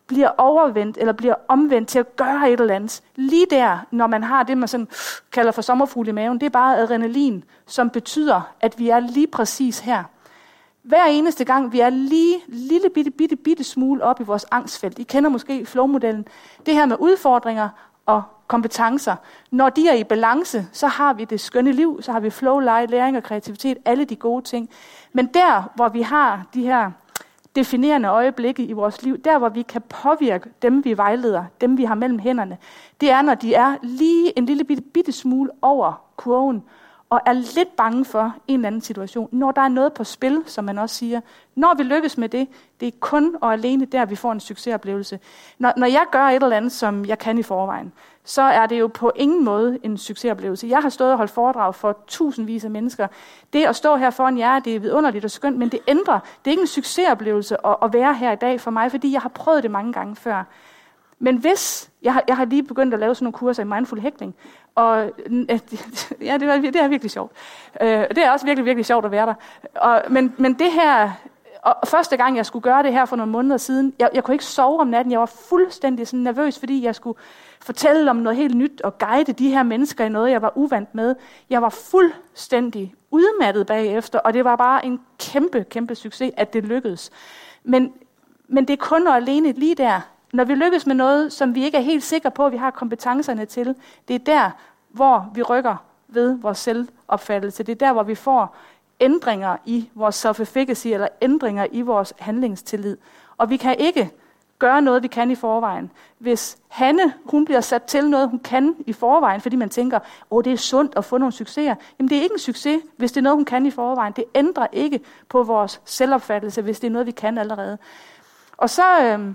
bliver overvendt eller bliver omvendt til at gøre et eller andet. Lige der, når man har det, man sådan kalder for sommerfugle i maven, det er bare adrenalin, som betyder, at vi er lige præcis her. Hver eneste gang, vi er lige bitte smule op i vores angstfelt. I kender måske flow-modellen. Det her med udfordringer og kompetencer. Når de er i balance, så har vi det skønne liv, så har vi flow, leg, læring og kreativitet, alle de gode ting. Men der, hvor vi har de her definerende øjeblikke i vores liv, der hvor vi kan påvirke dem, vi vejleder, dem vi har mellem hænderne, det er, når de er lige en lille bitte smule over kurven, og er lidt bange for en eller anden situation. Når der er noget på spil, som man også siger, når vi lykkes med det, det er kun og alene der, vi får en succesoplevelse. Når jeg gør et eller andet, som jeg kan i forvejen, så er det jo på ingen måde en succesoplevelse. Jeg har stået og holdt foredrag for tusindvis af mennesker. Det at stå her foran jer, det er vidunderligt og skønt, men det ændrer. Det er ikke en succesoplevelse at være her i dag for mig, fordi jeg har prøvet det mange gange før. Men hvis, jeg har lige begyndt at lave sådan nogle kurser i mindful hækling, og ja, det er virkelig sjovt. Det er også virkelig sjovt at være der. Men det her, og første gang jeg skulle gøre det her for nogle måneder siden, jeg kunne ikke sove om natten. Jeg var fuldstændig sådan nervøs, fordi jeg skulle fortælle om noget helt nyt og guide de her mennesker i noget, jeg var uvant med. Jeg var fuldstændig udmattet bagefter, og det var bare en kæmpe succes, at det lykkedes. Men det er kun og alene lige der. Når vi lykkes med noget, som vi ikke er helt sikre på, at vi har kompetencerne til, det er der, hvor vi rykker ved vores selvopfattelse. Det er der, hvor vi får ændringer i vores self-efficacy, eller ændringer i vores handlingstillid. Og vi kan ikke gøre noget, vi kan i forvejen. Hvis Hanne, hun bliver sat til noget, hun kan i forvejen, fordi man tænker, det er sundt at få nogle succeser. Jamen det er ikke en succes, hvis det er noget, hun kan i forvejen. Det ændrer ikke på vores selvopfattelse, hvis det er noget, vi kan allerede. Og så...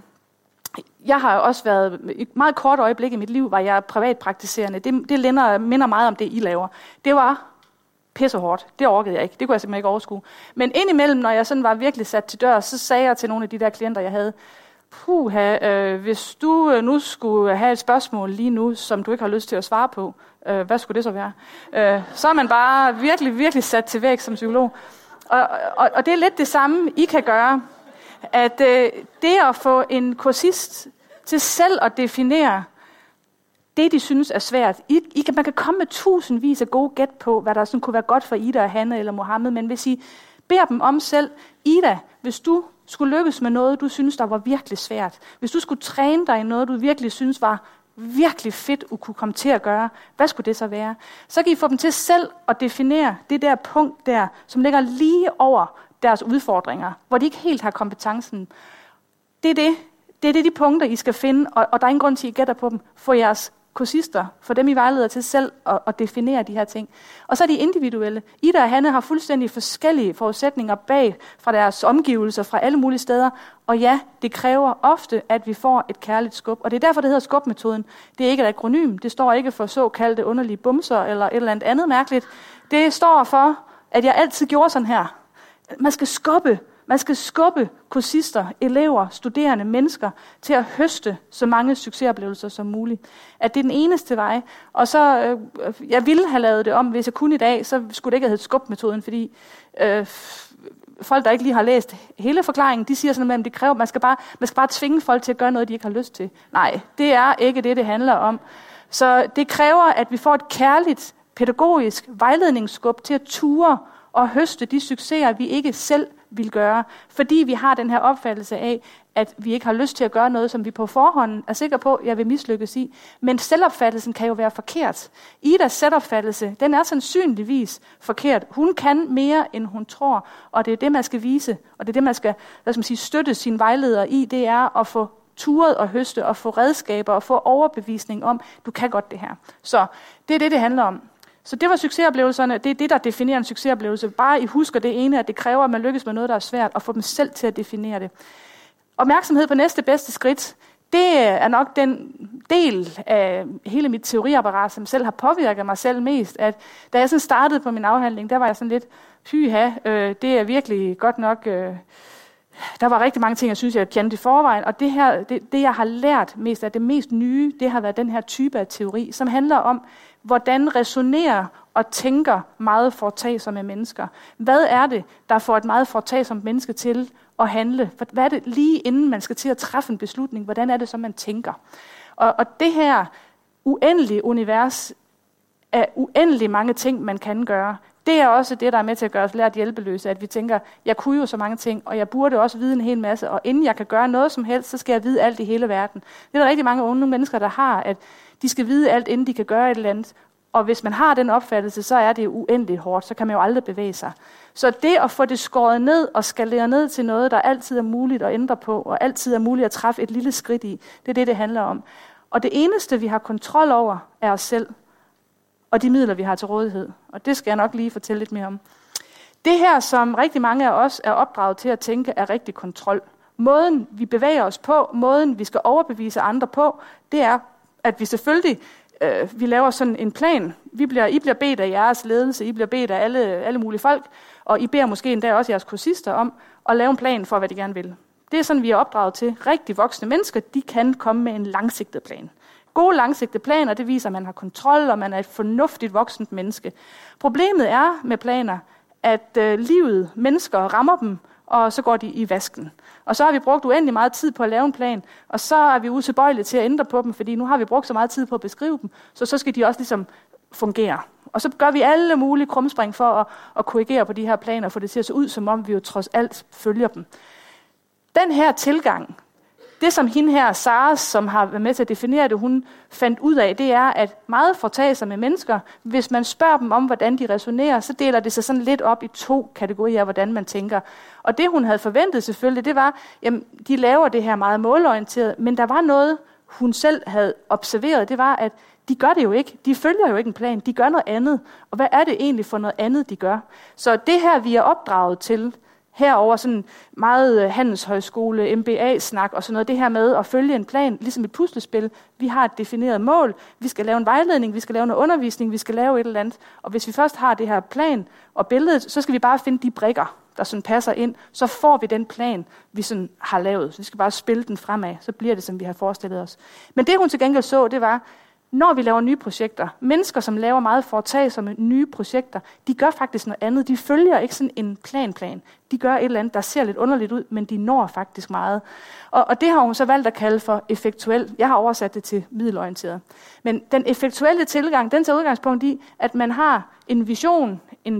Jeg har også været, et meget kort øjeblik i mit liv, var jeg privatpraktiserende. Det minder meget om det, I laver. Det var pissehårdt. Det orkede jeg ikke. Det kunne jeg simpelthen ikke overskue. Men indimellem, når jeg sådan var virkelig sat til dør, så sagde jeg til nogle af de der klienter, jeg havde, hvis du nu skulle have et spørgsmål lige nu, som du ikke har lyst til at svare på, hvad skulle det så være? Så er man bare virkelig sat til væk som psykolog. Og det er lidt det samme, I kan gøre. At det at få en kursist til selv at definere det, de synes er svært. Man kan komme med tusindvis af gode gæt på, hvad der sådan kunne være godt for Ida og Hanne eller Mohammed, men hvis I beder dem om selv, Ida, hvis du skulle lykkes med noget, du synes, der var virkelig svært, hvis du skulle træne dig i noget, du virkelig synes var virkelig fedt at kunne komme til at gøre, hvad skulle det så være? Så kan I få dem til selv at definere det der punkt der, som ligger lige over deres udfordringer, hvor de ikke helt har kompetencen. Det er de punkter, I skal finde, og der er ingen grund til, at I gætter på dem. Få jeres kursister, få dem I vejleder til selv at definere de her ting. Og så er de individuelle. Ida og Hanne har fuldstændig forskellige forudsætninger bag fra deres omgivelser, fra alle mulige steder. Og ja, det kræver ofte, at vi får et kærligt skub. Og det er derfor, det hedder skubmetoden. Det er ikke et akronym. Det står ikke for såkaldte underlige bumser eller et eller andet mærkeligt. Det står for, at jeg altid gjorde sådan her. Man skal skubbe kursister, elever, studerende, mennesker til at høste så mange succesoplevelser som muligt. At det er den eneste vej. Og så, jeg ville have lavet det om, hvis jeg kunne i dag, så skulle det ikke have heddet skubmetoden, fordi folk, der ikke lige har læst hele forklaringen, de siger sådan, at det kræver, man skal bare tvinge folk til at gøre noget, de ikke har lyst til. Nej, det er ikke det handler om. Så det kræver, at vi får et kærligt, pædagogisk vejledningsskub til at ture og høste de succeser, vi ikke selv vil gøre, fordi vi har den her opfattelse af, at vi ikke har lyst til at gøre noget, som vi på forhånd er sikre på, at jeg vil mislykkes i. Men selvopfattelsen kan jo være forkert. Idas selvopfattelse, den er sandsynligvis forkert. Hun kan mere, end hun tror, og det er det, man skal vise, og det er det, man skal støtte sine vejledere i, det er at få turet og høste, og få redskaber, og få overbevisning om, du kan godt det her. Så det er det handler om. Så det var succesoplevelserne, det er det, der definerer en succesoplevelse. Bare I husker det ene, at det kræver, at man lykkes med noget, der er svært, og få dem selv til at definere det. Opmærksomhed på næste bedste skridt, det er nok den del af hele mit teoriapparat, som selv har påvirket mig selv mest. At da jeg sådan startede på min afhandling, der var jeg sådan lidt, det er virkelig godt nok... Der var rigtig mange ting, jeg synes, jeg kendte i forvejen, og det jeg har lært mest af det mest nye, det har været den her type af teori, som handler om, hvordan resonerer og tænker meget foretagsomme mennesker. Hvad er det, der får et meget foretagsomt menneske til at handle? Hvad er det lige inden man skal til at træffe en beslutning? Hvordan er det så, man tænker? Og det her uendelige univers af uendelig mange ting, man kan gøre, det er også det, der er med til at gøre os lært hjælpeløse, at vi tænker, jeg kunne jo så mange ting, og jeg burde også vide en hel masse, og inden jeg kan gøre noget som helst, så skal jeg vide alt i hele verden. Det er der rigtig mange unge mennesker, der har, at de skal vide alt, inden de kan gøre et eller andet. Og hvis man har den opfattelse, så er det uendeligt hårdt, så kan man jo aldrig bevæge sig. Så det at få det skåret ned og skalere ned til noget, der altid er muligt at ændre på, og altid er muligt at træffe et lille skridt i, det er det, det handler om. Og det eneste, vi har kontrol over, er os selv. Og de midler, vi har til rådighed. Og det skal jeg nok lige fortælle lidt mere om. Det her, som rigtig mange af os er opdraget til at tænke, er rigtig kontrol. Måden, vi bevæger os på, måden, vi skal overbevise andre på, det er, at vi selvfølgelig vi laver sådan en plan. I bliver bedt af jeres ledelse, I bliver bedt af alle mulige folk, og I beder måske endda også jeres kursister om at lave en plan for, hvad de gerne vil. Det er sådan, vi er opdraget til. Rigtig voksne mennesker, de kan komme med en langsigtet plan. Gode langsigtede planer, det viser, at man har kontrol, og man er et fornuftigt voksent menneske. Problemet er med planer, at livet, mennesker rammer dem, og så går de i vasken. Og så har vi brugt uendelig meget tid på at lave en plan, og så er vi utilbøjelige til at ændre på dem, fordi nu har vi brugt så meget tid på at beskrive dem, så skal de også ligesom fungere. Og så gør vi alle mulige krumspring for at korrigere på de her planer, for det ser så ud, som om vi jo trods alt følger dem. Den her tilgang, det som hende her, Sara, som har været med til at definere det, hun fandt ud af, det er, at meget foretagsomme mennesker, hvis man spørger dem om, hvordan de resonerer, så deler det sig sådan lidt op i 2 kategorier, hvordan man tænker. Og det, hun havde forventet selvfølgelig, det var, jamen, de laver det her meget målorienteret, men der var noget, hun selv havde observeret, det var, at de gør det jo ikke. De følger jo ikke en plan, de gør noget andet. Og hvad er det egentlig for noget andet, de gør? Så det her, vi er opdraget til, herover sådan meget handelshøjskole, MBA-snak og sådan noget, det her med at følge en plan, ligesom et puslespil. Vi har et defineret mål, vi skal lave en vejledning, vi skal lave noget undervisning, vi skal lave et eller andet. Og hvis vi først har det her plan og billedet, så skal vi bare finde de brikker, der sådan passer ind. Så får vi den plan, vi sådan har lavet. Så vi skal bare spille den fremad, så bliver det, som vi har forestillet os. Men det, hun til gengæld så, det var, når vi laver nye projekter, mennesker, som laver meget foretagsomme nye projekter, de gør faktisk noget andet. De følger ikke sådan en plan. De gør et eller andet, der ser lidt underligt ud, men de når faktisk meget. Og det har hun så valgt at kalde for effektuel. Jeg har oversat det til middelorienteret. Men den effektuelle tilgang, den tager udgangspunkt i, at man har en vision,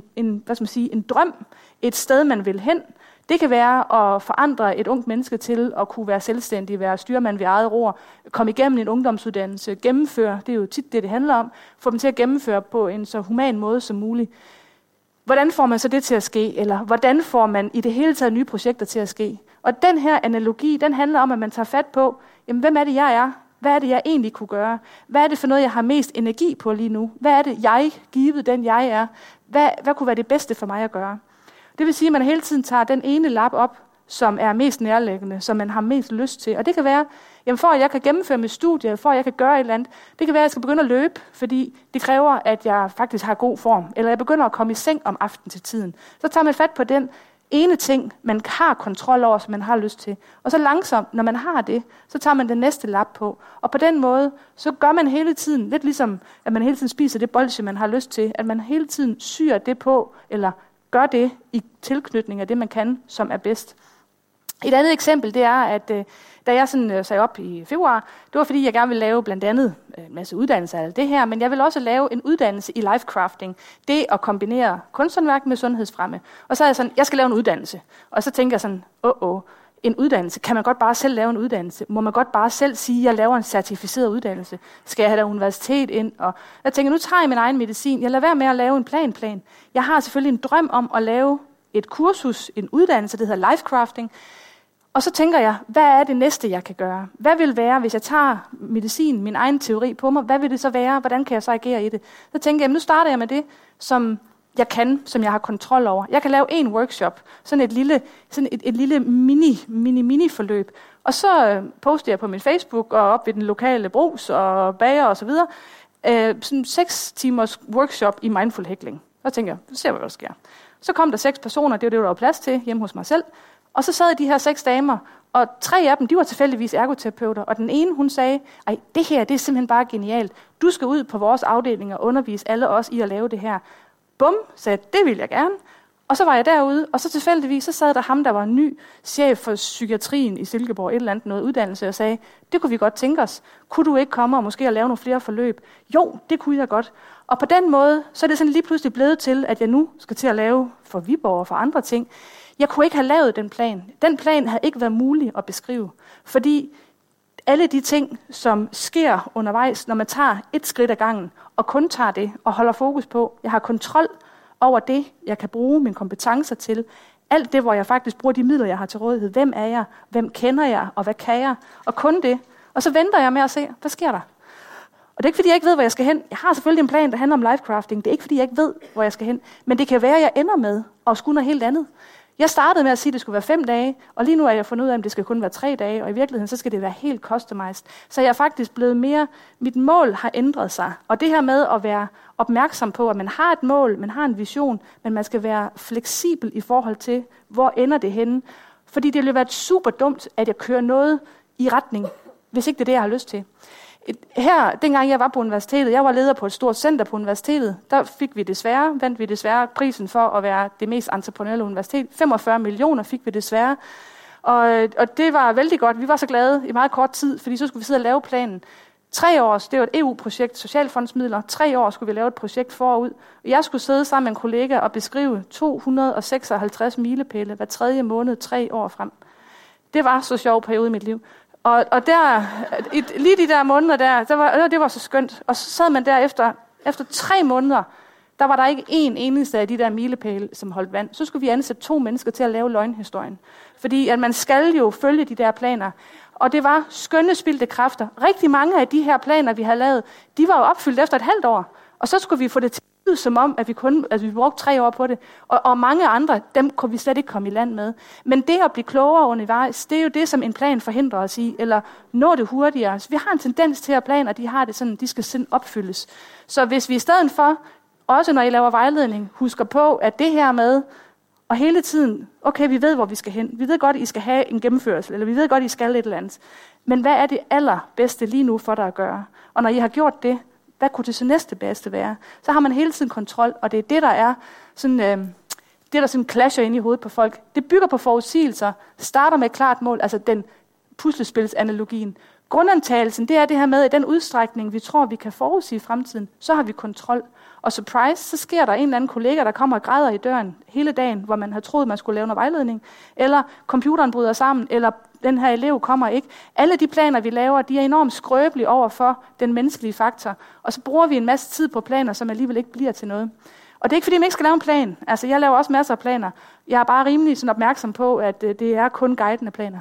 en drøm, et sted, man vil hen. Det kan være at forandre et ungt menneske til at kunne være selvstændig, være styrmand ved eget ror, komme igennem en ungdomsuddannelse, gennemføre, det er jo tit det handler om, få dem til at gennemføre på en så human måde som muligt. Hvordan får man så det til at ske? Eller hvordan får man i det hele taget nye projekter til at ske? Og den her analogi, den handler om, at man tager fat på, jamen, hvem er det, jeg er? Hvad er det, jeg egentlig kunne gøre? Hvad er det for noget, jeg har mest energi på lige nu? Hvad er det, jeg, givet den jeg er? Hvad kunne være det bedste for mig at gøre? Det vil sige, at man hele tiden tager den ene lap op, som er mest nærliggende, som man har mest lyst til. Og det kan være, jamen for at jeg kan gennemføre mit studie, for at jeg kan gøre et eller andet, det kan være, at jeg skal begynde at løbe, fordi det kræver, at jeg faktisk har god form. Eller jeg begynder at komme i seng om aftenen til tiden. Så tager man fat på den ene ting, man har kontrol over, som man har lyst til. Og så langsomt, når man har det, så tager man den næste lap på. Og på den måde, så gør man hele tiden, lidt ligesom, at man hele tiden spiser det bolsje, man har lyst til, at man hele tiden syr det på, eller gør det i tilknytning af det, man kan, som er bedst. Et andet eksempel, det er, at da jeg sådan sagde op i februar, det var fordi, jeg gerne ville lave blandt andet en masse uddannelser af det her, men jeg vil også lave en uddannelse i lifecrafting. Det at kombinere kunsthåndværk med sundhedsfremme. Og så er jeg sådan, jeg skal lave en uddannelse. Og så tænker jeg sådan, en uddannelse. Kan man godt bare selv lave en uddannelse? Må man godt bare selv sige, at jeg laver en certificeret uddannelse? Skal jeg have der universitet ind? Og jeg tænker, nu tager jeg min egen medicin. Jeg lader være med at lave en plan. Jeg har selvfølgelig en drøm om at lave et kursus, en uddannelse, det hedder lifecrafting. Og så tænker jeg, hvad er det næste, jeg kan gøre? Hvad vil være, hvis jeg tager medicin, min egen teori på mig? Hvad vil det så være? Hvordan kan jeg så agere i det? Så tænker jeg, nu starter jeg med det, som jeg kan, som jeg har kontrol over. Jeg kan lave en workshop, sådan et lille mini forløb. Og så poster jeg på min Facebook og op ved den lokale brugs og bager og så videre. Sådan 6 timers workshop i mindful heckling. Så tænker jeg, så ser vi, hvad der sker. Så kom der 6 personer, det var det, der var plads til hjemme hos mig selv. Og så sad de her 6 damer Og 3 af dem, de var tilfældigvis ergoterapeuter, og den ene, hun sagde, ej, det her, det er simpelthen bare genialt. Du skal ud på vores afdeling og undervise alle os i at lave det her. Bum, sagde det vil jeg gerne. Og så var jeg derude, og så tilfældigvis, så sad der ham, der var ny chef for psykiatrien i Silkeborg, et eller andet noget uddannelse, og sagde, det kunne vi godt tænke os. Kunne du ikke komme og måske at lave nogle flere forløb? Jo, det kunne jeg godt. Og på den måde, så er det sådan lige pludselig blevet til, at jeg nu skal til at lave for Viborg og for andre ting. Jeg kunne ikke have lavet den plan. Den plan havde ikke været mulig at beskrive, fordi alle de ting, som sker undervejs, når man tager et skridt ad gangen, og kun tager det og holder fokus på, jeg har kontrol over det, jeg kan bruge mine kompetencer til, alt det, hvor jeg faktisk bruger de midler, jeg har til rådighed. Hvem er jeg? Hvem kender jeg? Og hvad kan jeg? Og kun det. Og så venter jeg med at se, hvad sker der? Og det er ikke, fordi jeg ikke ved, hvor jeg skal hen. Jeg har selvfølgelig en plan, der handler om lifecrafting. Det er ikke, fordi jeg ikke ved, hvor jeg skal hen. Men det kan være, at jeg ender med at skulle noget helt andet. Jeg startede med at sige, at det skulle være 5 dage, og lige nu er jeg fundet ud af, at det skal kun være 3 dage, og i virkeligheden så skal det være helt customized. Så jeg er faktisk blevet mere, mit mål har ændret sig. Og det her med at være opmærksom på, at man har et mål, man har en vision, men man skal være fleksibel i forhold til, hvor ender det henne. Fordi det ville være super dumt, at jeg kører noget i retning, hvis ikke det er det, jeg har lyst til. Her, dengang jeg var på universitetet, jeg var leder på et stort center på universitetet, der vandt vi desværre prisen for at være det mest entrepreneurielle universitet. 45 millioner fik vi desværre. Og det var vældig godt. Vi var så glade i meget kort tid, fordi så skulle vi sidde og lave planen. 3 år, det var et EU-projekt, socialfondsmidler. 3 år skulle vi lave et projekt forud. Og jeg skulle sidde sammen med en kollega og beskrive 256 milepæle hver 3. måned 3 år frem. Det var så sjov periode i mit liv. Og der, lige de der måneder der, det var så skønt. Og så sad man der efter 3 måneder, der var der ikke en eneste af de der milepæle, som holdt vand. Så skulle vi ansætte 2 mennesker til at lave løgnhistorien. Fordi at man skal jo følge de der planer. Og det var skønne spildte kræfter. Rigtig mange af de her planer, vi havde lavet, de var jo opfyldt efter et halvt år. Og så skulle vi få det til som om, at vi brugte 3 år på det. Og mange andre, dem kunne vi slet ikke komme i land med. Men det at blive klogere undervejs, det er jo det, som en plan forhindrer os i. Eller nå det hurtigere. Så vi har en tendens til at planer, de har det sådan, de skal sådan opfyldes. Så hvis vi i stedet for, også når I laver vejledning, husker på, at det her med, og hele tiden, okay, vi ved, hvor vi skal hen. Vi ved godt, I skal have en gennemførelse, eller vi ved godt, I skal et eller andet. Men hvad er det allerbedste lige nu for dig at gøre? Og når I har gjort det, hvad kunne det så næste bedste være? Så har man hele tiden kontrol, og det er det, der er sådan, det der sådan clasher ind i hovedet på folk. Det bygger på forudsigelser, starter med et klart mål, altså den puslespilsanalogien. Grundantagelsen, det er det her med, at i den udstrækning, vi tror, vi kan forudsige fremtiden, så har vi kontrol. Og surprise, så sker der en eller anden kollega, der kommer og græder i døren hele dagen, hvor man havde troet, man skulle lave noget vejledning, eller computeren bryder sammen, eller den her elev kommer ikke. Alle de planer, vi laver, de er enormt skrøbelige over for den menneskelige faktor, og så bruger vi en masse tid på planer, som alligevel ikke bliver til noget. Og det er ikke, fordi man ikke skal lave en plan. Altså, jeg laver også masser af planer. Jeg er bare rimelig sådan opmærksom på, at det er kun guidende planer.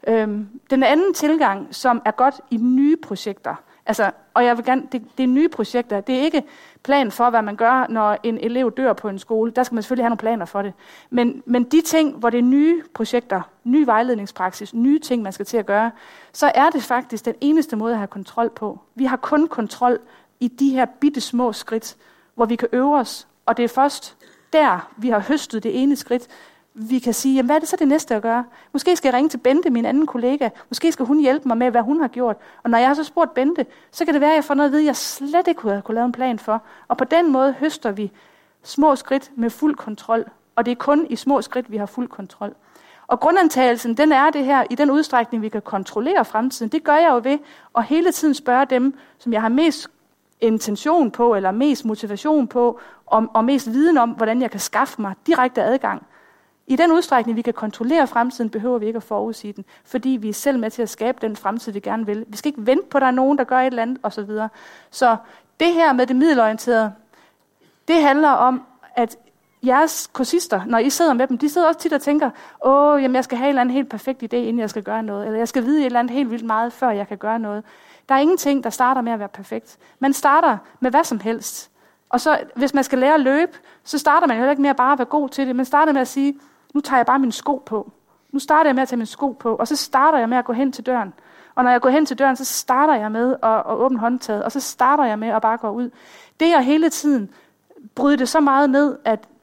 Den anden tilgang, som er godt i nye projekter, altså, og jeg vil gerne, det er nye projekter, det er ikke plan for, hvad man gør, når en elev dør på en skole. Der skal man selvfølgelig have nogle planer for det. Men de ting, hvor det er nye projekter, ny vejledningspraksis, nye ting, man skal til at gøre, så er det faktisk den eneste måde at have kontrol på. Vi har kun kontrol i de her bitte små skridt, hvor vi kan øve os, og det er først der, vi har høstet det ene skridt, vi kan sige, jamen, hvad er det så det næste at gøre? Måske skal jeg ringe til Bente, min anden kollega. Måske skal hun hjælpe mig med, hvad hun har gjort. Og når jeg har så spurgt Bente, så kan det være, at jeg får noget at vide, jeg slet ikke kunne lave en plan for. Og på den måde høster vi små skridt med fuld kontrol. Og det er kun i små skridt, vi har fuld kontrol. Og grundantagelsen, den er det her, i den udstrækning, vi kan kontrollere fremtiden. Det gør jeg jo ved at hele tiden spørge dem, som jeg har mest intention på, eller mest motivation på, og mest viden om, hvordan jeg kan skaffe mig direkte adgang. I den udstrækning, vi kan kontrollere fremtiden, behøver vi ikke at forudsige den, fordi vi er selv med til at skabe den fremtid, vi gerne vil. Vi skal ikke vente på, at der er nogen, der gør et eller andet, osv. Så det her med det middelorienterede, det handler om, at jeres kursister, når I sidder med dem, de sidder også tit og tænker, jamen jeg skal have en eller anden helt perfekt idé, inden jeg skal gøre noget, eller jeg skal vide et eller andet helt vildt meget, før jeg kan gøre noget. Der er ingenting, der starter med at være perfekt. Man starter med hvad som helst. Og så, hvis man skal lære at løbe, så starter man jo ikke med at bare være god til det. Man starter med at sige, nu tager jeg bare mine sko på. Nu starter jeg med at tage mine sko på, og så starter jeg med at gå hen til døren. Og når jeg går hen til døren, så starter jeg med at åbne håndtaget, og så starter jeg med at bare gå ud. Det er hele tiden bryde det så meget ned, at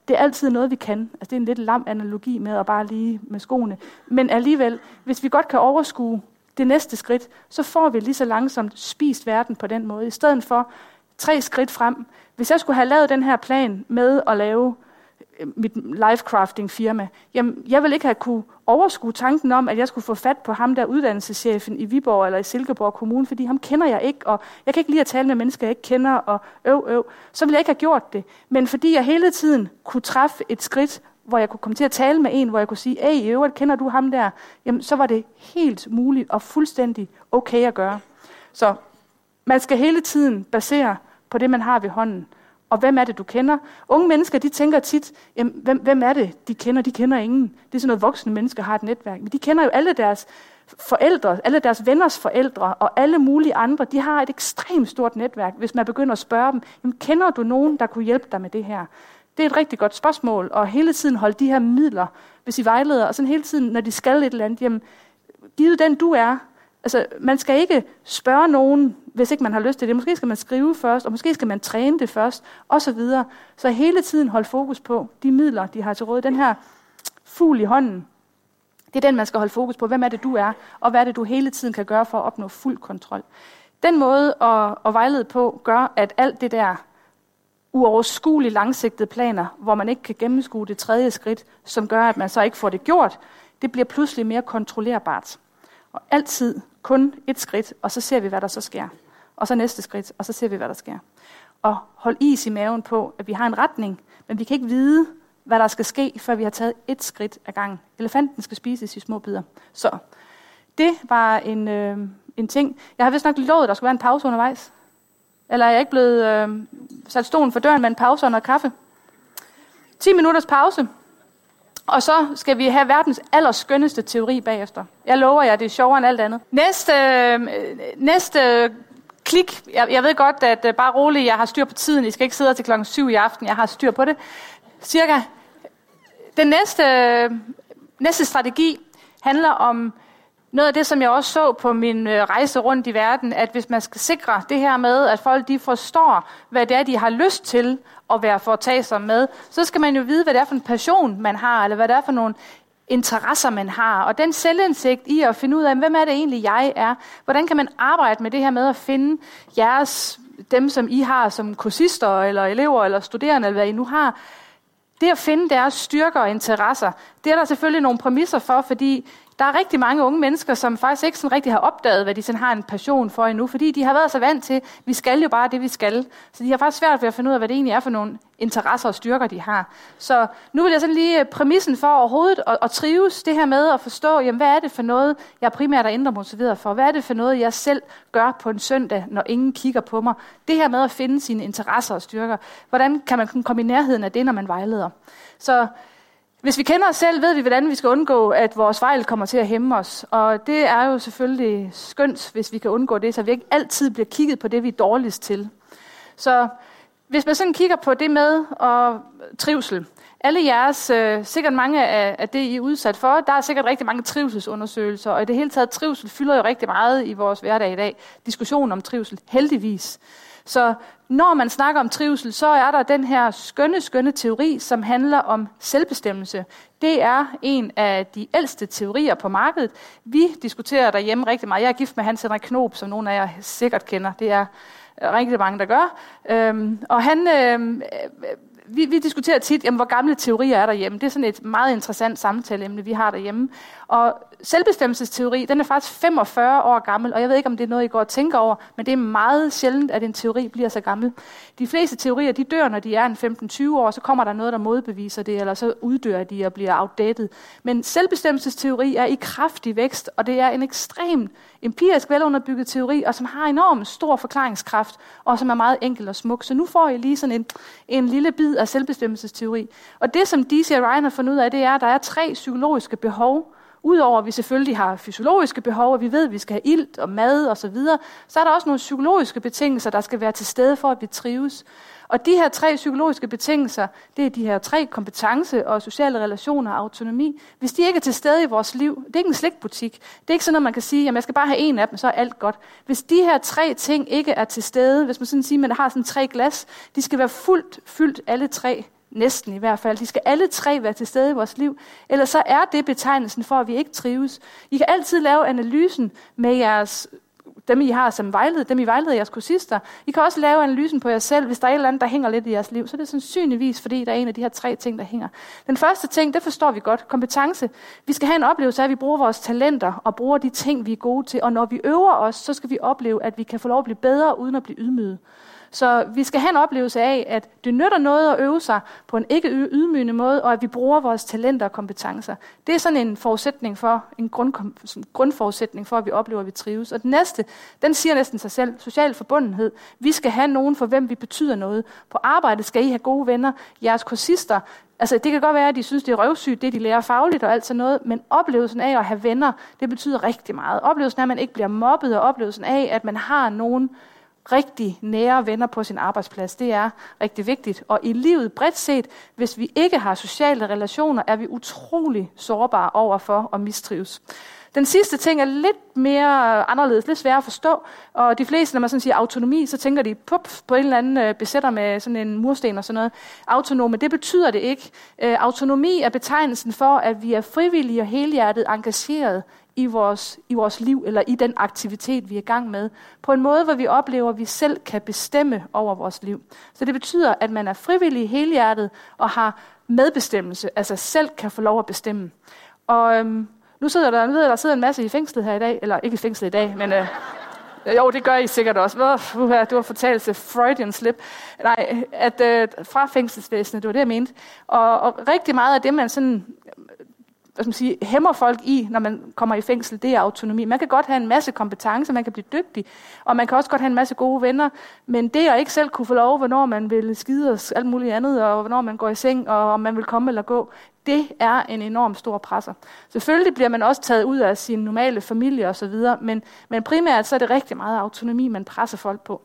det er altid noget, vi kan. Altså, det er en lidt lam analogi med at bare lige med skoene. Men alligevel, hvis vi godt kan overskue det næste skridt, så får vi lige så langsomt spist verden på den måde. I stedet for 3 skridt frem. Hvis jeg skulle have lavet den her plan med at lave mit lifecrafting firma, jamen, jeg ville ikke have kunne overskue tanken om, at jeg skulle få fat på ham der uddannelseschefen i Viborg eller i Silkeborg Kommune, fordi ham kender jeg ikke, og jeg kan ikke lide at tale med mennesker, jeg ikke kender, og så ville jeg ikke have gjort det. Men fordi jeg hele tiden kunne træffe et skridt, hvor jeg kunne komme til at tale med en, hvor jeg kunne sige, hey, i øvrigt, kender du ham der? Jamen, så var det helt muligt og fuldstændig okay at gøre. Så man skal hele tiden basere på det, man har ved hånden. Og hvem er det, du kender? Unge mennesker, de tænker tit, jamen, hvem er det, de kender? De kender ingen. Det er sådan noget, voksne mennesker har et netværk. Men de kender jo alle deres forældre, alle deres venners forældre, og alle mulige andre. De har et ekstremt stort netværk, hvis man begynder at spørge dem, jamen, kender du nogen, der kunne hjælpe dig med det her? Det er et rigtig godt spørgsmål, og hele tiden holde de her midler, hvis I vejleder, og sådan hele tiden, når de skal et eller andet, jamen, givet den du er. Altså, man skal ikke spørge nogen, hvis ikke man har lyst til det. Måske skal man skrive først, og måske skal man træne det først, og så videre. Så hele tiden holde fokus på de midler, de har til råd. Den her fugl i hånden, det er den, man skal holde fokus på. Hvem er det, du er, og hvad er det, du hele tiden kan gøre for at opnå fuld kontrol. Den måde at vejlede på, gør, at alt det der uoverskuelige langsigtede planer, hvor man ikke kan gennemskue det 3. skridt, som gør, at man så ikke får det gjort, det bliver pludselig mere kontrollerbart. Og altid kun 1 skridt, og så ser vi, hvad der så sker. Og så næste skridt, og så ser vi, hvad der sker. Og hold is i maven på, at vi har en retning, men vi kan ikke vide, hvad der skal ske, før vi har taget 1 skridt ad gangen. Elefanten skal spises i små bidder. Så det var en ting. Jeg har vist nok lovet, at der skulle være en pause undervejs. Eller er jeg ikke blevet sat stolen for døren med en pause og noget kaffe? 10 minutters pause. Og så skal vi have verdens allerskønneste teori bagefter. Jeg lover jer, det er sjovere end alt andet. Næste klik. Jeg ved godt, at bare roligt, jeg har styr på tiden. I skal ikke sidde til klokken 7 i aften. Jeg har styr på det. Cirka. Den næste strategi handler om noget af det, som jeg også så på min rejse rundt i verden, at hvis man skal sikre det her med, at folk de forstår, hvad det er, de har lyst til at være foretagsomme med, så skal man jo vide, hvad det er for en passion, man har, eller hvad det er for nogle interesser, man har. Og den selvindsigt i at finde ud af, hvem er det egentlig, jeg er? Hvordan kan man arbejde med det her med at finde dem, som I har som kursister, eller elever, eller studerende, eller hvad I nu har? Det at finde deres styrker og interesser, det er der selvfølgelig nogle præmisser for, fordi der er rigtig mange unge mennesker, som faktisk ikke sådan rigtig har opdaget, hvad de sådan har en passion for endnu, fordi de har været så vant til, vi skal jo bare det, vi skal. Så de har faktisk svært ved at finde ud af, hvad det egentlig er for nogle interesser og styrker, de har. Så nu vil jeg sådan lige præmissen for overhovedet at trives, det her med at forstå, jamen, hvad er det for noget, jeg primært er indre motiveret for? Hvad er det for noget, jeg selv gør på en søndag, når ingen kigger på mig? Det her med at finde sine interesser og styrker. Hvordan kan man komme i nærheden af det, når man vejleder? Så hvis vi kender os selv, ved vi, hvordan vi skal undgå, at vores fejl kommer til at hæmme os. Og det er jo selvfølgelig skønt, hvis vi kan undgå det, så vi ikke altid bliver kigget på det, vi er dårligst til. Så hvis man sådan kigger på det med og trivsel. Alle jeres, sikkert mange af det, I er udsat for, der er sikkert rigtig mange trivselsundersøgelser, og i det hele taget trivsel fylder jo rigtig meget i vores hverdag i dag. Diskussion om trivsel, heldigvis. Så når man snakker om trivsel, så er der den her skønne teori, som handler om selvbestemmelse. Det er en af de ældste teorier på markedet. Vi diskuterer derhjemme rigtig meget. Jeg er gift med Hans Henrik Knob, som nogle af jer sikkert kender. Det er rigtig mange, der gør. Og han... Vi diskuterer tit, jamen, hvor gamle teorier er derhjemme. Det er sådan et meget interessant samtaleemne, vi har derhjemme. Og selvbestemmelsesteori, den er faktisk 45 år gammel, og jeg ved ikke, om det er noget, I går og tænker over, men det er meget sjældent, at en teori bliver så gammel. De fleste teorier, de dør, når de er en 15-20 år, så kommer der noget, der modbeviser det, eller så uddør de og bliver outdated. Men selvbestemmelsesteori er i kraftig vækst, og det er en ekstrem empirisk velunderbygget teori, og som har enormt stor forklaringskraft, og som er meget enkel og smuk. Så nu får I lige sådan en lille bid af selvbestemmelsesteori. Og det, som D.C. Ryan har fundet ud af, det er, at der er 3 psykologiske behov. Udover at vi selvfølgelig har fysiologiske behov, og vi ved, at vi skal have ilt og mad og så videre, så er der også nogle psykologiske betingelser, der skal være til stede for, at vi trives. Og de her 3 psykologiske betingelser, det er de her 3 kompetence og sociale relationer og autonomi. Hvis de ikke er til stede i vores liv, det er ikke en slikbutik. Det er ikke sådan, at man kan sige, at jeg skal bare have en af dem, så er alt godt. Hvis de her 3 ting ikke er til stede, hvis man sådan siger, at man har sådan 3 glas, de skal være fuldt fyldt alle 3, næsten i hvert fald. De skal alle tre være til stede i vores liv. Ellers så er det betegnelsen for, at vi ikke trives. I kan altid lave analysen med dem I har som vejleder, dem I vejleder jeres kursister. I kan også lave analysen på jer selv, hvis der er et eller andet, der hænger lidt i jeres liv. Så det er sandsynligvis, fordi der er en af de her 3 ting, der hænger. Den første ting, det forstår vi godt. Kompetence. Vi skal have en oplevelse af, at vi bruger vores talenter og bruger de ting, vi er gode til. Og når vi øver os, så skal vi opleve, at vi kan få lov at blive bedre, uden at blive ydmyget. Så vi skal have en oplevelse af, at det nytter noget at øve sig på en ikke ydmygende måde, og at vi bruger vores talenter og kompetencer. Det er sådan en forudsætning for, en grundforudsætning for, at vi oplever, at vi trives. Og den næste, den siger næsten sig selv, social forbundenhed. Vi skal have nogen, for hvem vi betyder noget. På arbejdet skal I have gode venner. Jeres kursister, altså det kan godt være, at de synes, det er røvsygt, det de lærer fagligt og alt sådan noget, men oplevelsen af at have venner, det betyder rigtig meget. Oplevelsen af, at man ikke bliver mobbet, og oplevelsen af, at man har nogen rigtig nære venner på sin arbejdsplads, det er rigtig vigtigt. Og i livet bredt set, hvis vi ikke har sociale relationer, er vi utrolig sårbare over for at mistrives. Den sidste ting er lidt mere anderledes, lidt sværere at forstå, og de fleste, når man sådan siger autonomi, så tænker de på en eller anden besætter med sådan en mursten og sådan noget. Autonome, det betyder det ikke. Autonomi er betegnelsen for, at vi er frivillige og helhjertet engageret i vores liv, eller i den aktivitet, vi er i gang med, på en måde, hvor vi oplever, at vi selv kan bestemme over vores liv. Så det betyder, at man er frivillig, helhjertet og har medbestemmelse, altså selv kan få lov at bestemme. Og nu sidder der sidder en masse i fængslet her i dag, eller ikke i fængslet i dag, men jo, det gør I sikkert også. Det var fortalelse, Freudian slip. Nej, at fra fængselsvæsenet, det var det, jeg mente. Og rigtig meget af det, man sådan hæmmer folk i, når man kommer i fængsel, det er autonomi. Man kan godt have en masse kompetencer, man kan blive dygtig, og man kan også godt have en masse gode venner, men det at ikke selv kunne få lov, hvornår man vil skide og alt muligt andet, og hvornår man går i seng, og om man vil komme eller gå, det er en enorm stor presser. Selvfølgelig bliver man også taget ud af sin normale familie osv., men primært så er det rigtig meget autonomi, man presser folk på.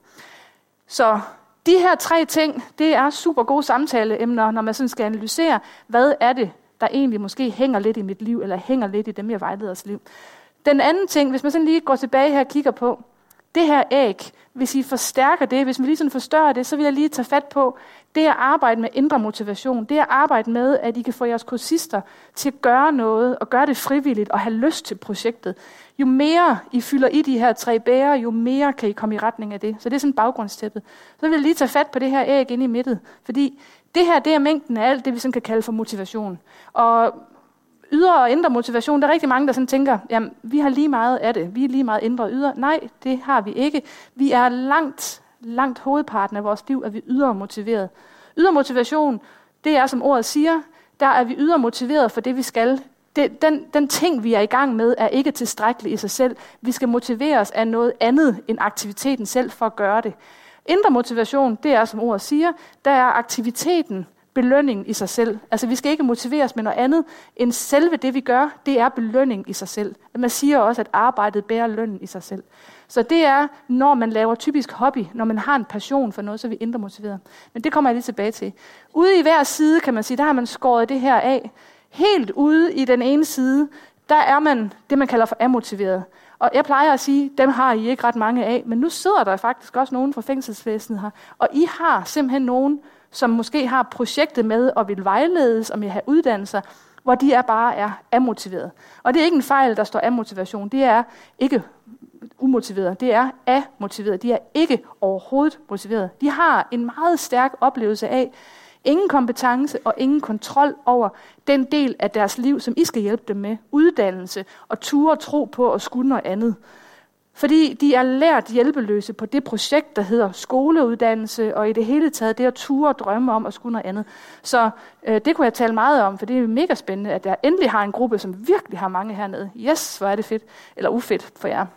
Så de her 3 ting, det er super gode samtaleemner, når man sådan skal analysere, hvad er det, der egentlig måske hænger lidt i mit liv, eller hænger lidt i dem, jeg vejleders liv. Den anden ting, hvis man sådan lige går tilbage her og kigger på, det her æg, hvis I forstærker det, hvis man lige sådan forstørrer det, så vil jeg lige tage fat på, det at arbejde med indre motivation, det at arbejde med, at I kan få jeres kursister til at gøre noget, og gøre det frivilligt, og have lyst til projektet. Jo mere I fylder i de her 3 bærer, jo mere kan I komme i retning af det. Så det er sådan baggrundstæppet. Så vil jeg lige tage fat på det her æg inde i midten, fordi det her, det er mængden af alt det, vi sådan kan kalde for motivation. Og ydre og indre motivation, der er rigtig mange, der sådan tænker, jamen, vi har lige meget af det. Vi er lige meget indre og ydre. Nej, det har vi ikke. Vi er langt hovedparten af vores liv, at vi ydre motiveret. Ydre motivation, det er, som ordet siger, der er vi ydre motiveret for det, vi skal. Den ting, vi er i gang med, er ikke tilstrækkelig i sig selv. Vi skal motiveres af noget andet end aktiviteten selv for at gøre det. Indre motivation, det er, som ordet siger, der er aktiviteten, belønning i sig selv. Altså, vi skal ikke motiveres med noget andet end selve det, vi gør, det er belønning i sig selv. Man siger også, at arbejdet bærer lønnen i sig selv. Så det er, når man laver typisk hobby, når man har en passion for noget, så er vi indre motiveret. Men det kommer jeg lige tilbage til. Ude i hver side, kan man sige, der har man skåret det her af. Helt ude i den ene side, der er man det, man kalder for amotiveret. Og jeg plejer at sige, dem har I ikke ret mange af, men nu sidder der faktisk også nogen fra fængselsvæsenet her, og I har simpelthen nogen, som måske har projektet med og vil vejledes og vil have uddannelser, hvor de bare er amotiveret. Og det er ikke en fejl, der står amotivation. Det er ikke umotiveret. Det er amotiveret. De er ikke overhovedet motiveret. De har en meget stærk oplevelse af ingen kompetence og ingen kontrol over den del af deres liv, som I skal hjælpe dem med. Uddannelse og ture tro på at skulle noget andet. Fordi de er lært hjælpeløse på det projekt, der hedder skoleuddannelse, og i det hele taget det at ture og drømme om at skulle noget andet. Så det kunne jeg tale meget om, for det er mega spændende, at jeg endelig har en gruppe, som virkelig har mange hernede. Yes, hvor er det fedt. Eller ufedt for jer.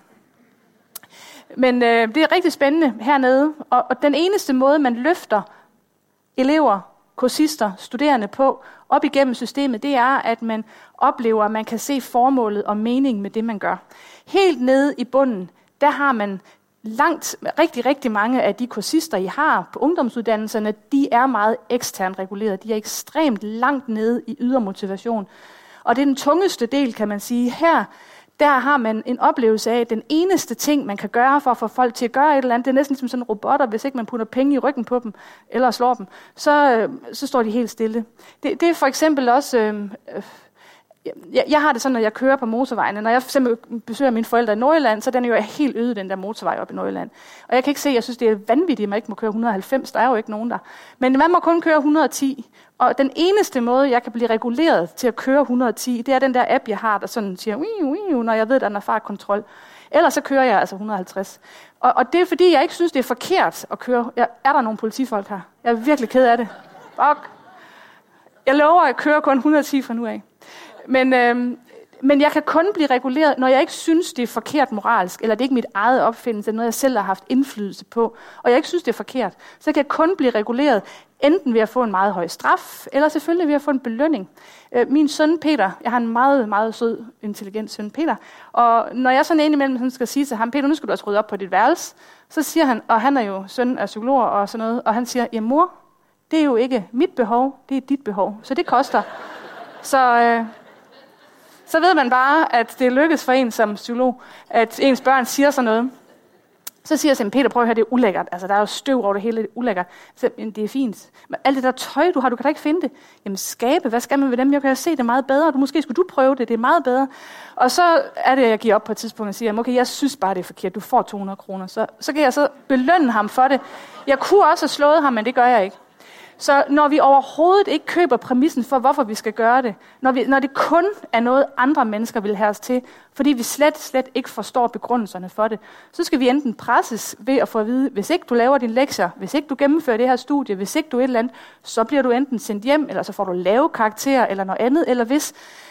Men det er rigtig spændende hernede, og den eneste måde, man løfter elever, kursister, studerende på, op igennem systemet, det er, at man oplever, at man kan se formålet og meningen med det, man gør. Helt nede i bunden, der har man rigtig mange af de kursister, I har på ungdomsuddannelserne, de er meget eksternt reguleret. De er ekstremt langt nede i ydre motivation. Og det er den tungeste del, kan man sige. Her, der har man en oplevelse af, at den eneste ting, man kan gøre for at få folk til at gøre et eller andet, det er næsten som sådan en robotter, hvis ikke man putter penge i ryggen på dem, eller slår dem, så står de helt stille. Det er for eksempel også... Jeg har det sådan, når jeg kører på motorvejene. Når jeg for eksempel besøger mine forældre i Nordjylland, så den er jo helt øde, den der motorvej op i Nordjylland. Og jeg kan ikke se, jeg synes, det er vanvittigt, at man ikke må køre 190. Der er jo ikke nogen der. Men man må kun køre 110. Og den eneste måde, jeg kan blive reguleret til at køre 110, det er den der app, jeg har, der sådan siger, når jeg ved, at der er fartkontrol. Ellers så kører jeg altså 150. Og det er fordi, jeg ikke synes, det er forkert at køre. Er der nogle politifolk her? Jeg er virkelig ked af det. Fuck. Jeg lover at køre kun 110 fra nu af. Men jeg kan kun blive reguleret, når jeg ikke synes, det er forkert moralsk, eller det er ikke mit eget opfindelse, det er noget, jeg selv har haft indflydelse på, og jeg ikke synes, det er forkert. Så kan jeg kun blive reguleret, enten ved at få en meget høj straf, eller selvfølgelig ved at få en belønning. Min søn Peter, jeg har en meget, meget sød, intelligent søn Peter, og når jeg sådan indimellem skal sige til ham, Peter, nu skal du også rydde op på dit værelse, så siger han, og han er jo søn af psykologer og sådan noget, og han siger, ja mor, det er jo ikke mit behov, det er dit behov, så det koster. Så ved man bare, at det lykkes for en som psykolog, at ens børn siger sådan noget. Så siger jeg til Peter, prøv at høre, det er ulækkert. Altså, der er jo støv over det hele, det er ulækkert. Så det er fint. Men alt det der tøj, du har, du kan da ikke finde det. Jamen skabe, hvad skal man med dem? Jeg kan jo se det meget bedre. Måske skulle du prøve det, det er meget bedre. Og så er det, jeg giver op på et tidspunkt og siger, okay, jeg synes bare, det er forkert. Du får 200 kroner. Så kan jeg så belønne ham for det. Jeg kunne også have slået ham, men det gør jeg ikke. Så når vi overhovedet ikke køber præmissen for, hvorfor vi skal gøre det, når det kun er noget, andre mennesker vil have os til, fordi vi slet ikke forstår begrundelserne for det, så skal vi enten presses ved at få at vide, hvis ikke du laver dine lektier, hvis ikke du gennemfører det her studie, hvis ikke du et eller andet, så bliver du enten sendt hjem, eller så får du lave karakterer, eller noget andet, eller hvis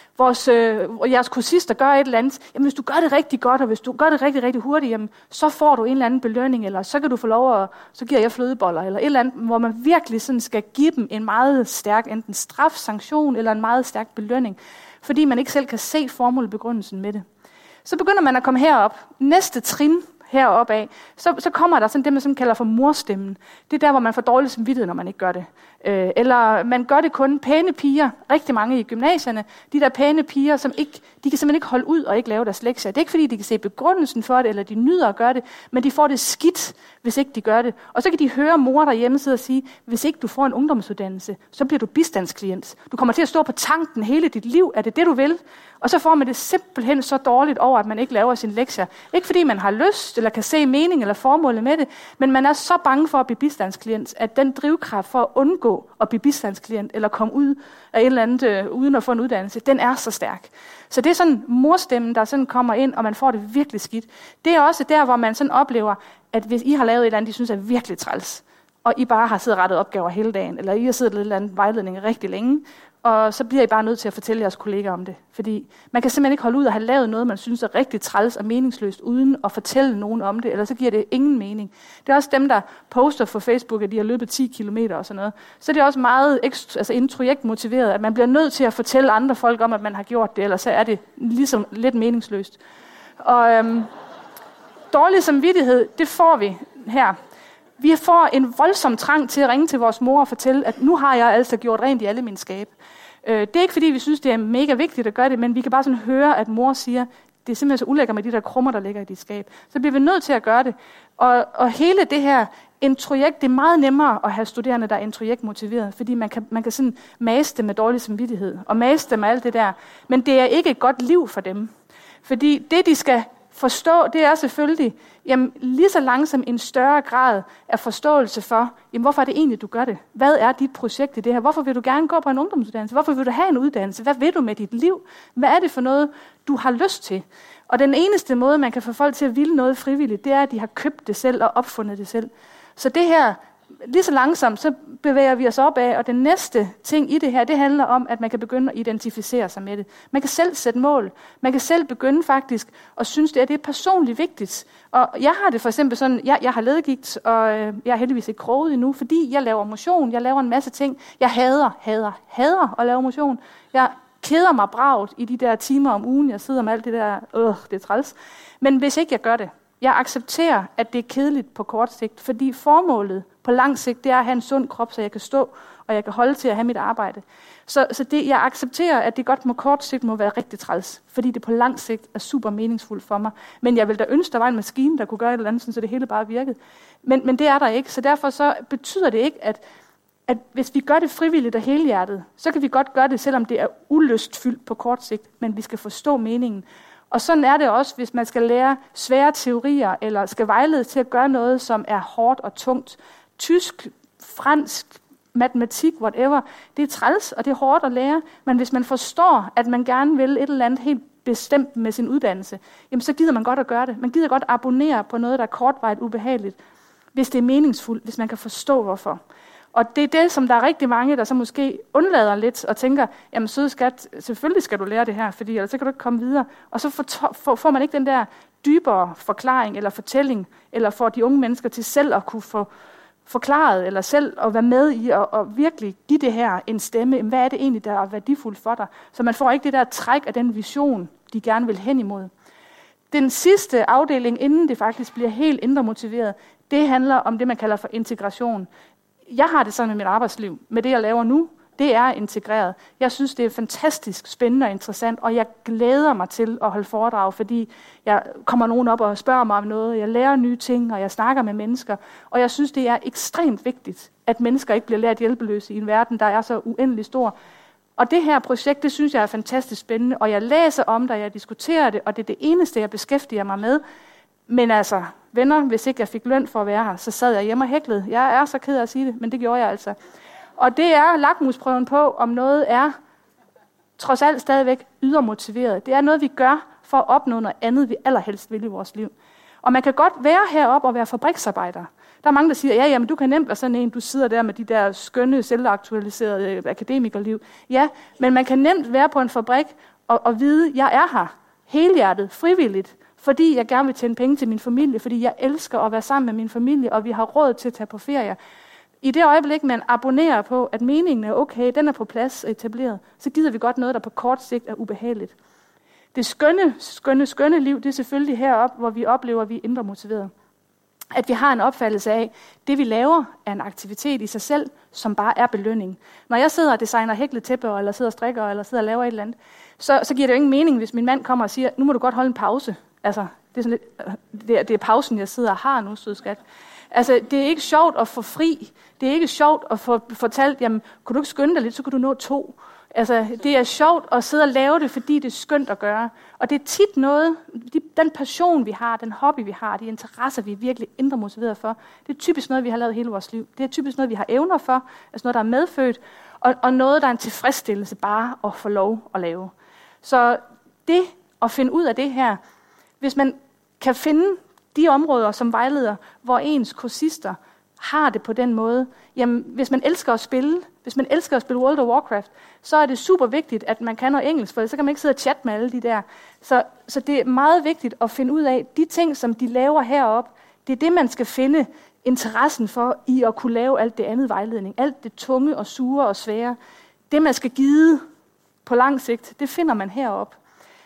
jeres kursister gør et eller andet, jamen hvis du gør det rigtig godt, og hvis du gør det rigtig, rigtig hurtigt, jamen, så får du en eller anden belønning, eller så kan du få lov at, så giver jeg flødeboller, eller et eller andet, hvor man virkelig sådan skal give dem en meget stærk, enten straf, sanktion, eller en meget stærk belønning, fordi man ikke selv kan se formålbegrundelsen med det. Så begynder man at komme herop. Næste trin heroppe af, så kommer der sådan det, man sådan kalder for morstemmen. Det er der, hvor man får dårlig samvittighed, når man ikke gør det. Eller man gør det kun pæne piger, rigtig mange i gymnasierne, de der pæne piger, de kan simpelthen ikke holde ud og ikke lave deres lektier. Det er ikke fordi, de kan se begrundelsen for det, eller de nyder at gøre det, men de får det skidt, hvis ikke de gør det. Og så kan de høre mor derhjemme sidde og sige, hvis ikke du får en ungdomsuddannelse, så bliver du bistandsklient. Du kommer til at stå på tanken hele dit liv, er det det, du vil? Og så får man det simpelthen så dårligt over, at man ikke laver sine lektier. Ikke fordi man har lyst, eller kan se mening eller formålet med det, men man er så bange for at blive bistandsklient, at den drivkraft for at undgå at blive bistandsklient, eller komme ud af et eller andet, uden at få en uddannelse, den er så stærk. Så det er sådan morstemmen, der sådan kommer ind, og man får det virkelig skidt. Det er også der, hvor man sådan oplever, at hvis I har lavet et eller andet, de synes er virkelig træls, og I bare har siddet og rettet opgaver hele dagen, eller I har siddet et eller andet vejledning rigtig længe, og så bliver I bare nødt til at fortælle jeres kolleger om det. Fordi man kan simpelthen ikke holde ud og have lavet noget, man synes er rigtig træls og meningsløst, uden at fortælle nogen om det, eller så giver det ingen mening. Det er også dem, der poster på Facebook, at de har løbet 10 kilometer og sådan noget. Så det er også meget introjektmotiveret, at man bliver nødt til at fortælle andre folk om, at man har gjort det, ellers så er det ligesom lidt meningsløst. Og dårlig samvittighed, det får vi her. Vi får en voldsom trang til at ringe til vores mor og fortælle, at nu har jeg altså gjort rent i alle mine skab. Det er ikke fordi, vi synes, det er mega vigtigt at gøre det, men vi kan bare sådan høre, at mor siger, det er simpelthen så ulækkert med de der krummer, der ligger i dit skab. Så bliver vi nødt til at gøre det. Og hele det her introjekt, det er meget nemmere at have studerende, der er introjektmotiveret, fordi man kan sådan mase dem med dårlig samvittighed, og mase dem med alt det der. Men det er ikke et godt liv for dem. Fordi det, de skal forstå, det er selvfølgelig lige så langsomt en større grad af forståelse for, hvorfor er det egentlig, du gør det? Hvad er dit projekt i det her? Hvorfor vil du gerne gå på en ungdomsuddannelse? Hvorfor vil du have en uddannelse? Hvad vil du med dit liv? Hvad er det for noget, du har lyst til? Og den eneste måde, man kan få folk til at ville noget frivilligt, det er, at de har købt det selv og opfundet det selv. Så det her, lige så langsomt, så bevæger vi os op af, og den næste ting i det her, det handler om, at man kan begynde at identificere sig med det. Man kan selv sætte mål. Man kan selv begynde faktisk at synes, det er personligt vigtigt. Og jeg har det for eksempel sådan, jeg har ledegigt, og jeg er heldigvis ikke kroget endnu, fordi jeg laver motion, jeg laver en masse ting. Jeg hader at lave motion. Jeg keder mig bragt i de der timer om ugen, jeg sidder med alt det der, det er træls. Men hvis ikke jeg gør det, jeg accepterer, at det er kedeligt på kort sigt, fordi formålet på lang sigt, det er at have en sund krop, så jeg kan stå, og jeg kan holde til at have mit arbejde. Så det, jeg accepterer, at det godt på kort sigt må være rigtig træls, fordi det på lang sigt er super meningsfuldt for mig. Men jeg vil da ønske, der var en maskine, der kunne gøre et eller andet, så det hele bare virkede. Men det er der ikke, så derfor så betyder det ikke, at hvis vi gør det frivilligt og helhjertet, så kan vi godt gøre det, selvom det er ulystfyldt på kort sigt, men vi skal forstå meningen. Og sådan er det også, hvis man skal lære svære teorier, eller skal vejlede til at gøre noget, som er hårdt og tungt. Tysk, fransk, matematik, whatever, det er træls, og det er hårdt at lære. Men hvis man forstår, at man gerne vil et eller andet helt bestemt med sin uddannelse, jamen så gider man godt at gøre det. Man gider godt abonnere på noget, der er kortvarigt ubehageligt, hvis det er meningsfuldt, hvis man kan forstå hvorfor. Og det er det, som der er rigtig mange, der så måske undlader lidt og tænker, jamen søde skat, selvfølgelig skal du lære det her, fordi ellers så kan du ikke komme videre. Og så får man ikke den der dybere forklaring eller fortælling, eller får de unge mennesker til selv at kunne få forklaret, eller selv at være med i at virkelig give det her en stemme. Hvad er det egentlig, der er værdifuldt for dig? Så man får ikke det der træk af den vision, de gerne vil hen imod. Den sidste afdeling, inden det faktisk bliver helt indre motiveret, det handler om det, man kalder for integration. Jeg har det sådan med mit arbejdsliv, med det jeg laver nu, det er integreret. Jeg synes, det er fantastisk spændende og interessant, og jeg glæder mig til at holde foredrag, fordi jeg kommer nogen op og spørger mig om noget, jeg lærer nye ting, og jeg snakker med mennesker, og jeg synes, det er ekstremt vigtigt, at mennesker ikke bliver lært hjælpeløse i en verden, der er så uendelig stor. Og det her projekt, det synes jeg er fantastisk spændende, og jeg læser om det, og jeg diskuterer det, og det er det eneste, jeg beskæftiger mig med. Men altså, venner, hvis ikke jeg fik løn for at være her, så sad jeg hjemme og hæklede. Jeg er så ked af at sige det, men det gjorde jeg altså. Og det er lakmusprøven på, om noget er trods alt stadigvæk ydermotiveret. Det er noget, vi gør for at opnå noget andet, vi allerhelst vil i vores liv. Og man kan godt være heroppe og være fabriksarbejder. Der er mange, der siger, ja, men du kan nemt være sådan en, du sidder der med de der skønne, selvaktualiserede akademikerliv. Ja, men man kan nemt være på en fabrik og vide, at jeg er her helhjertet, frivilligt, fordi jeg gerne vil tjene penge til min familie, fordi jeg elsker at være sammen med min familie, og vi har råd til at tage på ferie. I det øjeblik, man abonnerer på, at meningen er okay, den er på plads og etableret, så gider vi godt noget, der på kort sigt er ubehageligt. Det skønne liv, det er selvfølgelig heroppe, hvor vi oplever, at vi er indre motiveret. At vi har en opfattelse af, det vi laver er en aktivitet i sig selv, som bare er belønning. Når jeg sidder og designer hæklet tæpper, eller sidder og strikker, eller sidder og laver et eller andet, så giver det jo ingen mening, hvis min mand kommer og siger, nu må du godt holde en pause. Altså, det er, sådan lidt, det er pausen, jeg sidder og har nu, sød skat. Altså, det er ikke sjovt at få fri. Det er ikke sjovt at få fortalt, jamen, kunne du ikke skynde dig lidt, så kunne du nå 2. Altså, det er sjovt at sidde og lave det, fordi det er skønt at gøre. Og det er tit noget, den passion, vi har, den hobby, vi har, de interesser, vi er virkelig indre motiveret for, det er typisk noget, vi har lavet hele vores liv. Det er typisk noget, vi har evner for, altså noget, der er medfødt, og noget, der er en tilfredsstillelse bare at få lov at lave. Så det at finde ud af det her, hvis man kan finde de områder som vejleder, hvor ens kursister har det på den måde, jamen hvis man elsker at spille, World of Warcraft, så er det super vigtigt, at man kan noget engelsk, for så kan man ikke sidde og chatte med alle de der. Så det er meget vigtigt at finde ud af, de ting, som de laver heroppe, det er det, man skal finde interessen for i at kunne lave alt det andet vejledning. Alt det tunge og sure og svære. Det, man skal give på lang sigt, det finder man heroppe.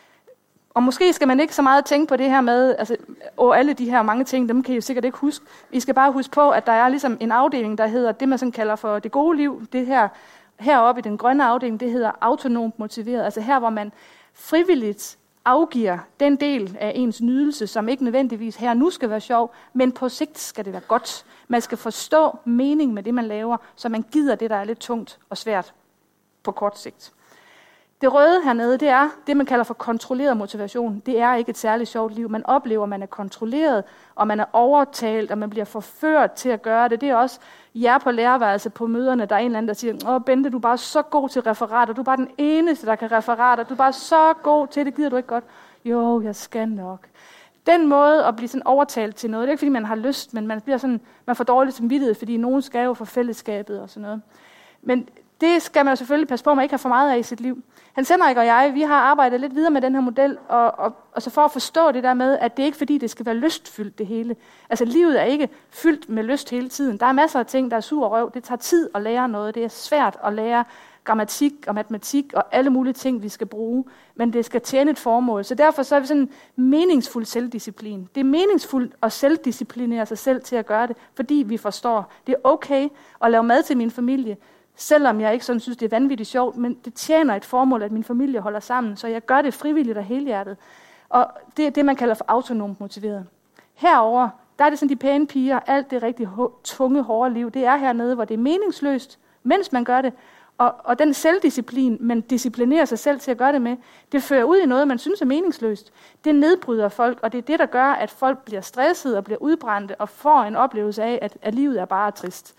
Og måske skal man ikke så meget tænke på det her med, altså, og alle de her mange ting, dem kan I jo sikkert ikke huske. I skal bare huske på, at der er ligesom en afdeling, der hedder det, man sådan kalder for det gode liv. Det her heroppe i den grønne afdeling, det hedder autonomt motiveret. Altså her, hvor man frivilligt afgiver den del af ens nydelse, som ikke nødvendigvis her nu skal være sjov, men på sigt skal det være godt. Man skal forstå meningen med det, man laver, så man gider det, der er lidt tungt og svært på kort sigt. Det røde hernede, det er det, man kalder for kontrolleret motivation. Det er ikke et særligt sjovt liv. Man oplever, at man er kontrolleret, og man er overtalt, og man bliver forført til at gøre det. Det er også jer på lærerværelset på møderne, der er en eller anden, der siger, Bente, du er bare så god til referater. Du er bare den eneste, der kan referater. Du er bare så god til det. Gider du ikke godt? Jo, jeg skal nok. Den måde at blive sådan overtalt til noget, det er ikke fordi, man har lyst, men man får dårlig samvittighed, fordi nogen skal jo for fællesskabet og sådan noget. Men det skal man jo selvfølgelig passe på, at man ikke har for meget af i sit liv. Hans Henrik og jeg, vi har arbejdet lidt videre med den her model, og så for at forstå det der med, at det ikke fordi, det skal være lystfyldt det hele. Altså livet er ikke fyldt med lyst hele tiden. Der er masser af ting, der er sur og røv. Det tager tid at lære noget. Det er svært at lære grammatik og matematik og alle mulige ting, vi skal bruge, men det skal tjene et formål. Så derfor så er vi sådan en meningsfuld selvdisciplin. Det er meningsfuldt at selvdisciplinere sig selv til at gøre det, fordi vi forstår, det er okay at lave mad til min familie, selvom jeg ikke sådan synes, det er vanvittigt sjovt, men det tjener et formål, at min familie holder sammen, så jeg gør det frivilligt og helhjertet. Og det er det, man kalder for autonomt motiveret. Herover der er det sådan de pæne piger, alt det rigtig tunge, hårde liv, det er hernede, hvor det er meningsløst, mens man gør det. Og den selvdisciplin, man disciplinerer sig selv til at gøre det med, det fører ud i noget, man synes er meningsløst. Det nedbryder folk, og det er det, der gør, at folk bliver stresset og bliver udbrændte og får en oplevelse af, at livet er bare trist.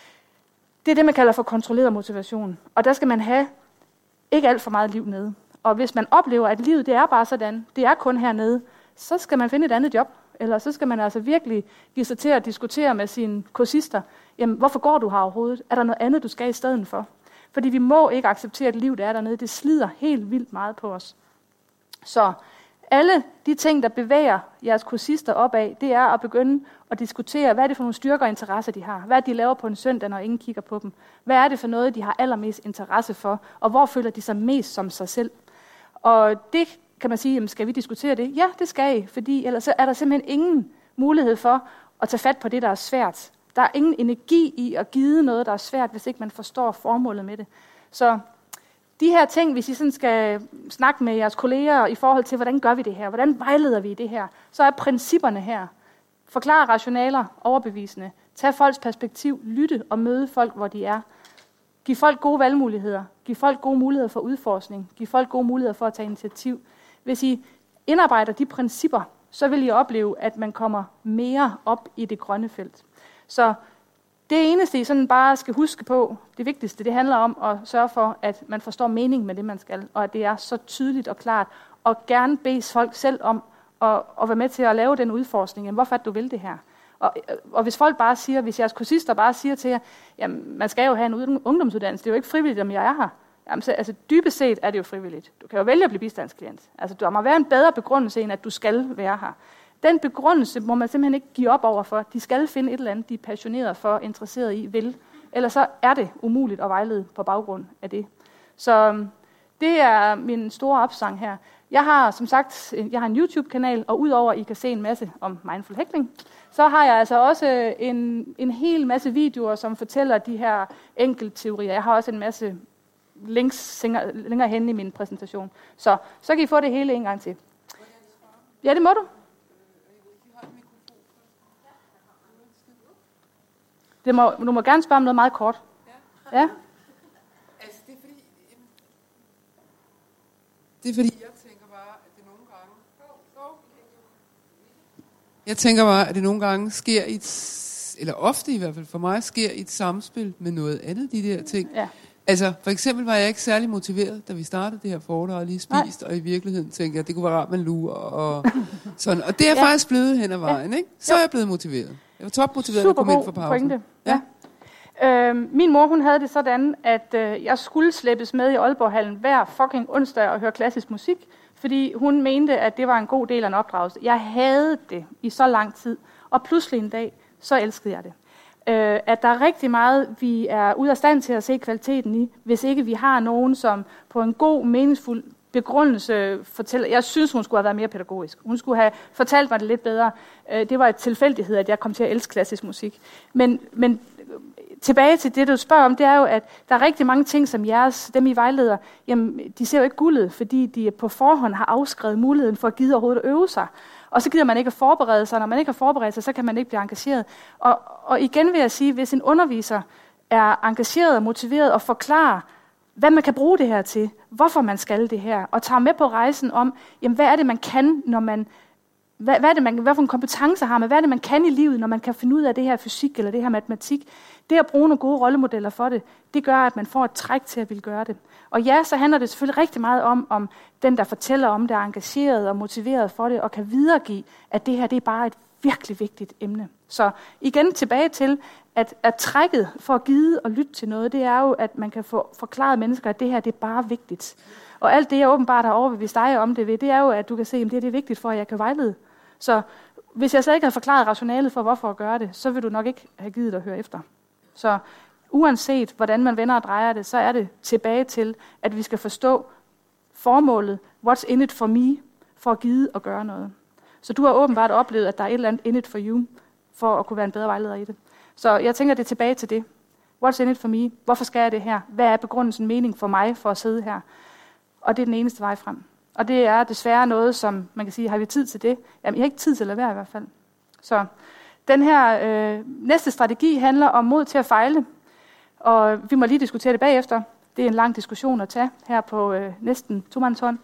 Det er det, man kalder for kontrolleret motivation. Og der skal man have ikke alt for meget liv nede. Og hvis man oplever, at livet det er bare sådan, det er kun hernede, så skal man finde et andet job. Eller så skal man altså virkelig give sig til at diskutere med sine kursister, jamen hvorfor går du her overhovedet? Er der noget andet, du skal i stedet for? Fordi vi må ikke acceptere, at liv der er dernede. Det slider helt vildt meget på os. Så alle de ting, der bevæger jeres kursister opad, det er at begynde at diskutere, hvad er det for nogle styrker og interesser, de har? Hvad er det, de laver på en søndag, når ingen kigger på dem? Hvad er det for noget, de har allermest interesse for? Og hvor føler de sig mest som sig selv? Og det kan man sige, jamen, skal vi diskutere det? Ja, det skal I, fordi ellers er der simpelthen ingen mulighed for at tage fat på det, der er svært. Der er ingen energi i at give noget, der er svært, hvis ikke man forstår formålet med det. Så de her ting, hvis I sådan skal snakke med jeres kolleger i forhold til, hvordan gør vi det her? Hvordan vejleder vi i det her? Så er principperne her. Forklare rationaler, overbevisende. Tag folks perspektiv, lytte og møde folk, hvor de er. Giv folk gode valgmuligheder. Giv folk gode muligheder for udforskning. Giv folk gode muligheder for at tage initiativ. Hvis I indarbejder de principper, så vil I opleve, at man kommer mere op i det grønne felt. Så det eneste, I sådan bare skal huske på, det vigtigste, det handler om at sørge for, at man forstår meningen med det, man skal, og at det er så tydeligt og klart, og gerne bede folk selv om at være med til at lave den udforskning. Jamen, hvorfor du vil det her? Og hvis folk bare siger, hvis jeres kursister bare siger til jer, jamen, man skal jo have en ungdomsuddannelse, det er jo ikke frivilligt, om jeg er her. Jamen, så, altså, dybest set er det jo frivilligt. Du kan jo vælge at blive bistandsklient. Altså, der må være en bedre begrundelse, end at du skal være her. Den begrundelse må man simpelthen ikke give op over for. De skal finde et eller andet, de er passionerede for, interesseret i, vil. Ellers så er det umuligt at vejlede på baggrund af det. Så det er min store opsang her. Jeg har som sagt en YouTube-kanal, og udover at I kan se en masse om mindful heckling, så har jeg altså også en hel masse videoer, som fortæller de her enkeltteorier. Jeg har også en masse links længere hen i min præsentation. Så kan I få det hele en gang til. Ja, det må du. Du må gerne spørge om noget meget kort. Ja. Altså, det er fordi, jeg tænker bare, at det nogle gange... Jeg tænker bare, at det nogle gange sker i et, eller ofte i hvert fald for mig, sker i et samspil med noget andet, de der ting. Ja. Altså, for eksempel var jeg ikke særlig motiveret, da vi startede det her foredrag og lige spist, og i virkeligheden tænkte jeg, at det kunne være rart med lurer og sådan. Og det er faktisk blevet hen ad vejen, ikke? Så er jeg blevet motiveret. Jeg var topmotiveret at komme ind for pausen. Pointe. Ja. Min mor, hun havde det sådan, at jeg skulle slæbes med i Aalborghallen hver fucking onsdag og høre klassisk musik, fordi hun mente, at det var en god del af en opdragelse. Jeg havde det i så lang tid, og pludselig en dag, så elskede jeg det. At der er rigtig meget, vi er ude af stand til at se kvaliteten i, hvis ikke vi har nogen, som på en god, meningsfuld begrundelse fortæller. Jeg synes, hun skulle have været mere pædagogisk. Hun skulle have fortalt mig det lidt bedre. Det var et tilfældighed, at jeg kom til at elske klassisk musik. Men tilbage til det, du spørger om, det er jo, at der er rigtig mange ting, som dem I vejleder, jamen, de ser jo ikke guldet, fordi de på forhånd har afskrevet muligheden for at gide overhovedet at øve sig. Og så gider man ikke at forberede sig. Når man ikke har forberedt sig, så kan man ikke blive engageret. Og igen vil jeg sige, hvis en underviser er engageret og motiveret og forklarer, hvad man kan bruge det her til, hvorfor man skal det her, og tager med på rejsen om, jamen, hvad er det, man kan, når man... Hvad for en kompetencer har man? Hvad er det, man kan i livet, når man kan finde ud af det her fysik eller det her matematik? Det at bruge nogle gode rollemodeller for det, det gør, at man får et træk til at ville gøre det. Og ja, så handler det selvfølgelig rigtig meget om den, der fortæller om det, er engageret og motiveret for det, og kan videregive, at det her det er bare et virkelig vigtigt emne. Så igen tilbage til, at trækket for at gide og lytte til noget, det er jo, at man kan få forklaret mennesker, at det her det er bare vigtigt. Og alt det, jeg åbenbart har overbevist dig om det ved, det er jo, at du kan se, at det er vigtigt for, at jeg kan vejlede. Så hvis jeg så ikke havde forklaret rationalet for, hvorfor at gøre det, så vil du nok ikke have givet at høre efter. Så uanset hvordan man vender og drejer det, så er det tilbage til, at vi skal forstå formålet, what's in it for me, for at gide og gøre noget. Så du har åbenbart oplevet, at der er et eller andet in it for you, for at kunne være en bedre vejleder i det. Så jeg tænker, det er tilbage til det. What's in it for me? Hvorfor skal jeg det her? Hvad er begrundelsen mening for mig for at sidde her? Og det er den eneste vej frem. Og det er desværre noget, som man kan sige, har vi tid til det? Jamen, jeg har ikke tid til at lade være i hvert fald. Så den her næste strategi handler om mod til at fejle. Og vi må lige diskutere det bagefter. Det er en lang diskussion at tage her på næsten 2-mandshånd.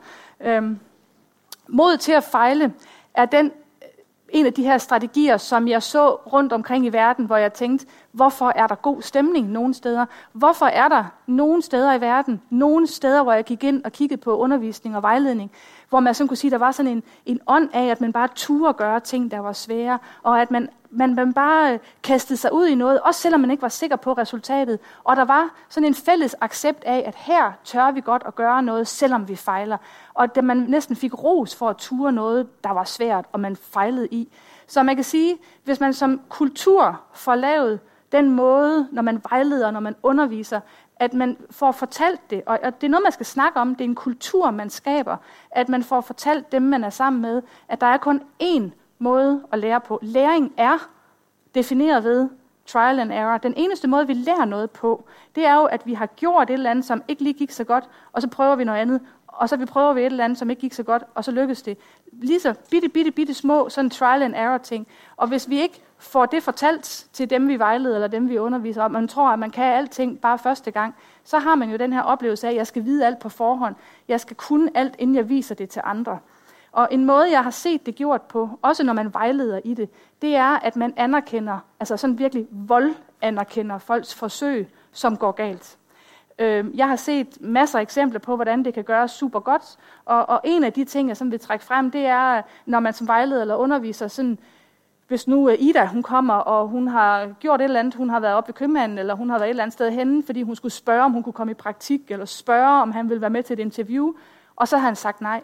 Mod til at fejle er en af de her strategier, som jeg så rundt omkring i verden, hvor jeg tænkte, hvorfor er der god stemning nogle steder? Hvorfor er der nogle steder i verden, nogle steder, hvor jeg gik ind og kiggede på undervisning og vejledning, hvor man sådan kunne sige, der var sådan en ånd af, at man bare turde gøre ting, der var svære, og at man bare kastede sig ud i noget, også selvom man ikke var sikker på resultatet. Og der var sådan en fælles accept af, at her tør vi godt at gøre noget, selvom vi fejler. Og at man næsten fik ros for at ture noget, der var svært, og man fejlede i. Så man kan sige, hvis man som kultur får lavet den måde, når man vejleder, når man underviser, at man får fortalt det, og det er noget, man skal snakke om, det er en kultur, man skaber, at man får fortalt dem, man er sammen med, at der er kun én måde at lære på. Læring er defineret ved trial and error. Den eneste måde, vi lærer noget på, det er jo, at vi har gjort et eller andet, som ikke lige gik så godt, og så prøver vi noget andet, og så prøver vi et eller andet, som ikke gik så godt, og så lykkes det. Lige så bitte små, sådan trial and error ting. Og hvis vi ikke får det fortalt til dem, vi vejleder, eller dem, vi underviser, og man tror, at man kan alting bare første gang, så har man jo den her oplevelse af, at jeg skal vide alt på forhånd. Jeg skal kunne alt, inden jeg viser det til andre. Og en måde, jeg har set det gjort på, også når man vejleder i det, det er, at man anerkender, altså sådan virkelig voldanerkender folks forsøg, som går galt. Jeg har set masser af eksempler på, hvordan det kan gøres super godt, og en af de ting, jeg sådan vil trække frem, det er, når man som vejleder eller underviser, sådan, hvis nu Ida, hun kommer, og hun har gjort et eller andet, hun har været oppe ved købmanden, eller hun har været et eller andet sted henne, fordi hun skulle spørge, om hun kunne komme i praktik, eller spørge, om han ville være med til et interview, og så har han sagt nej.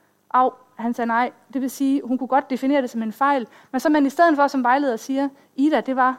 Han sagde nej. Det vil sige, hun kunne godt definere det som en fejl, men så man i stedet for som vejleder siger, Ida, det var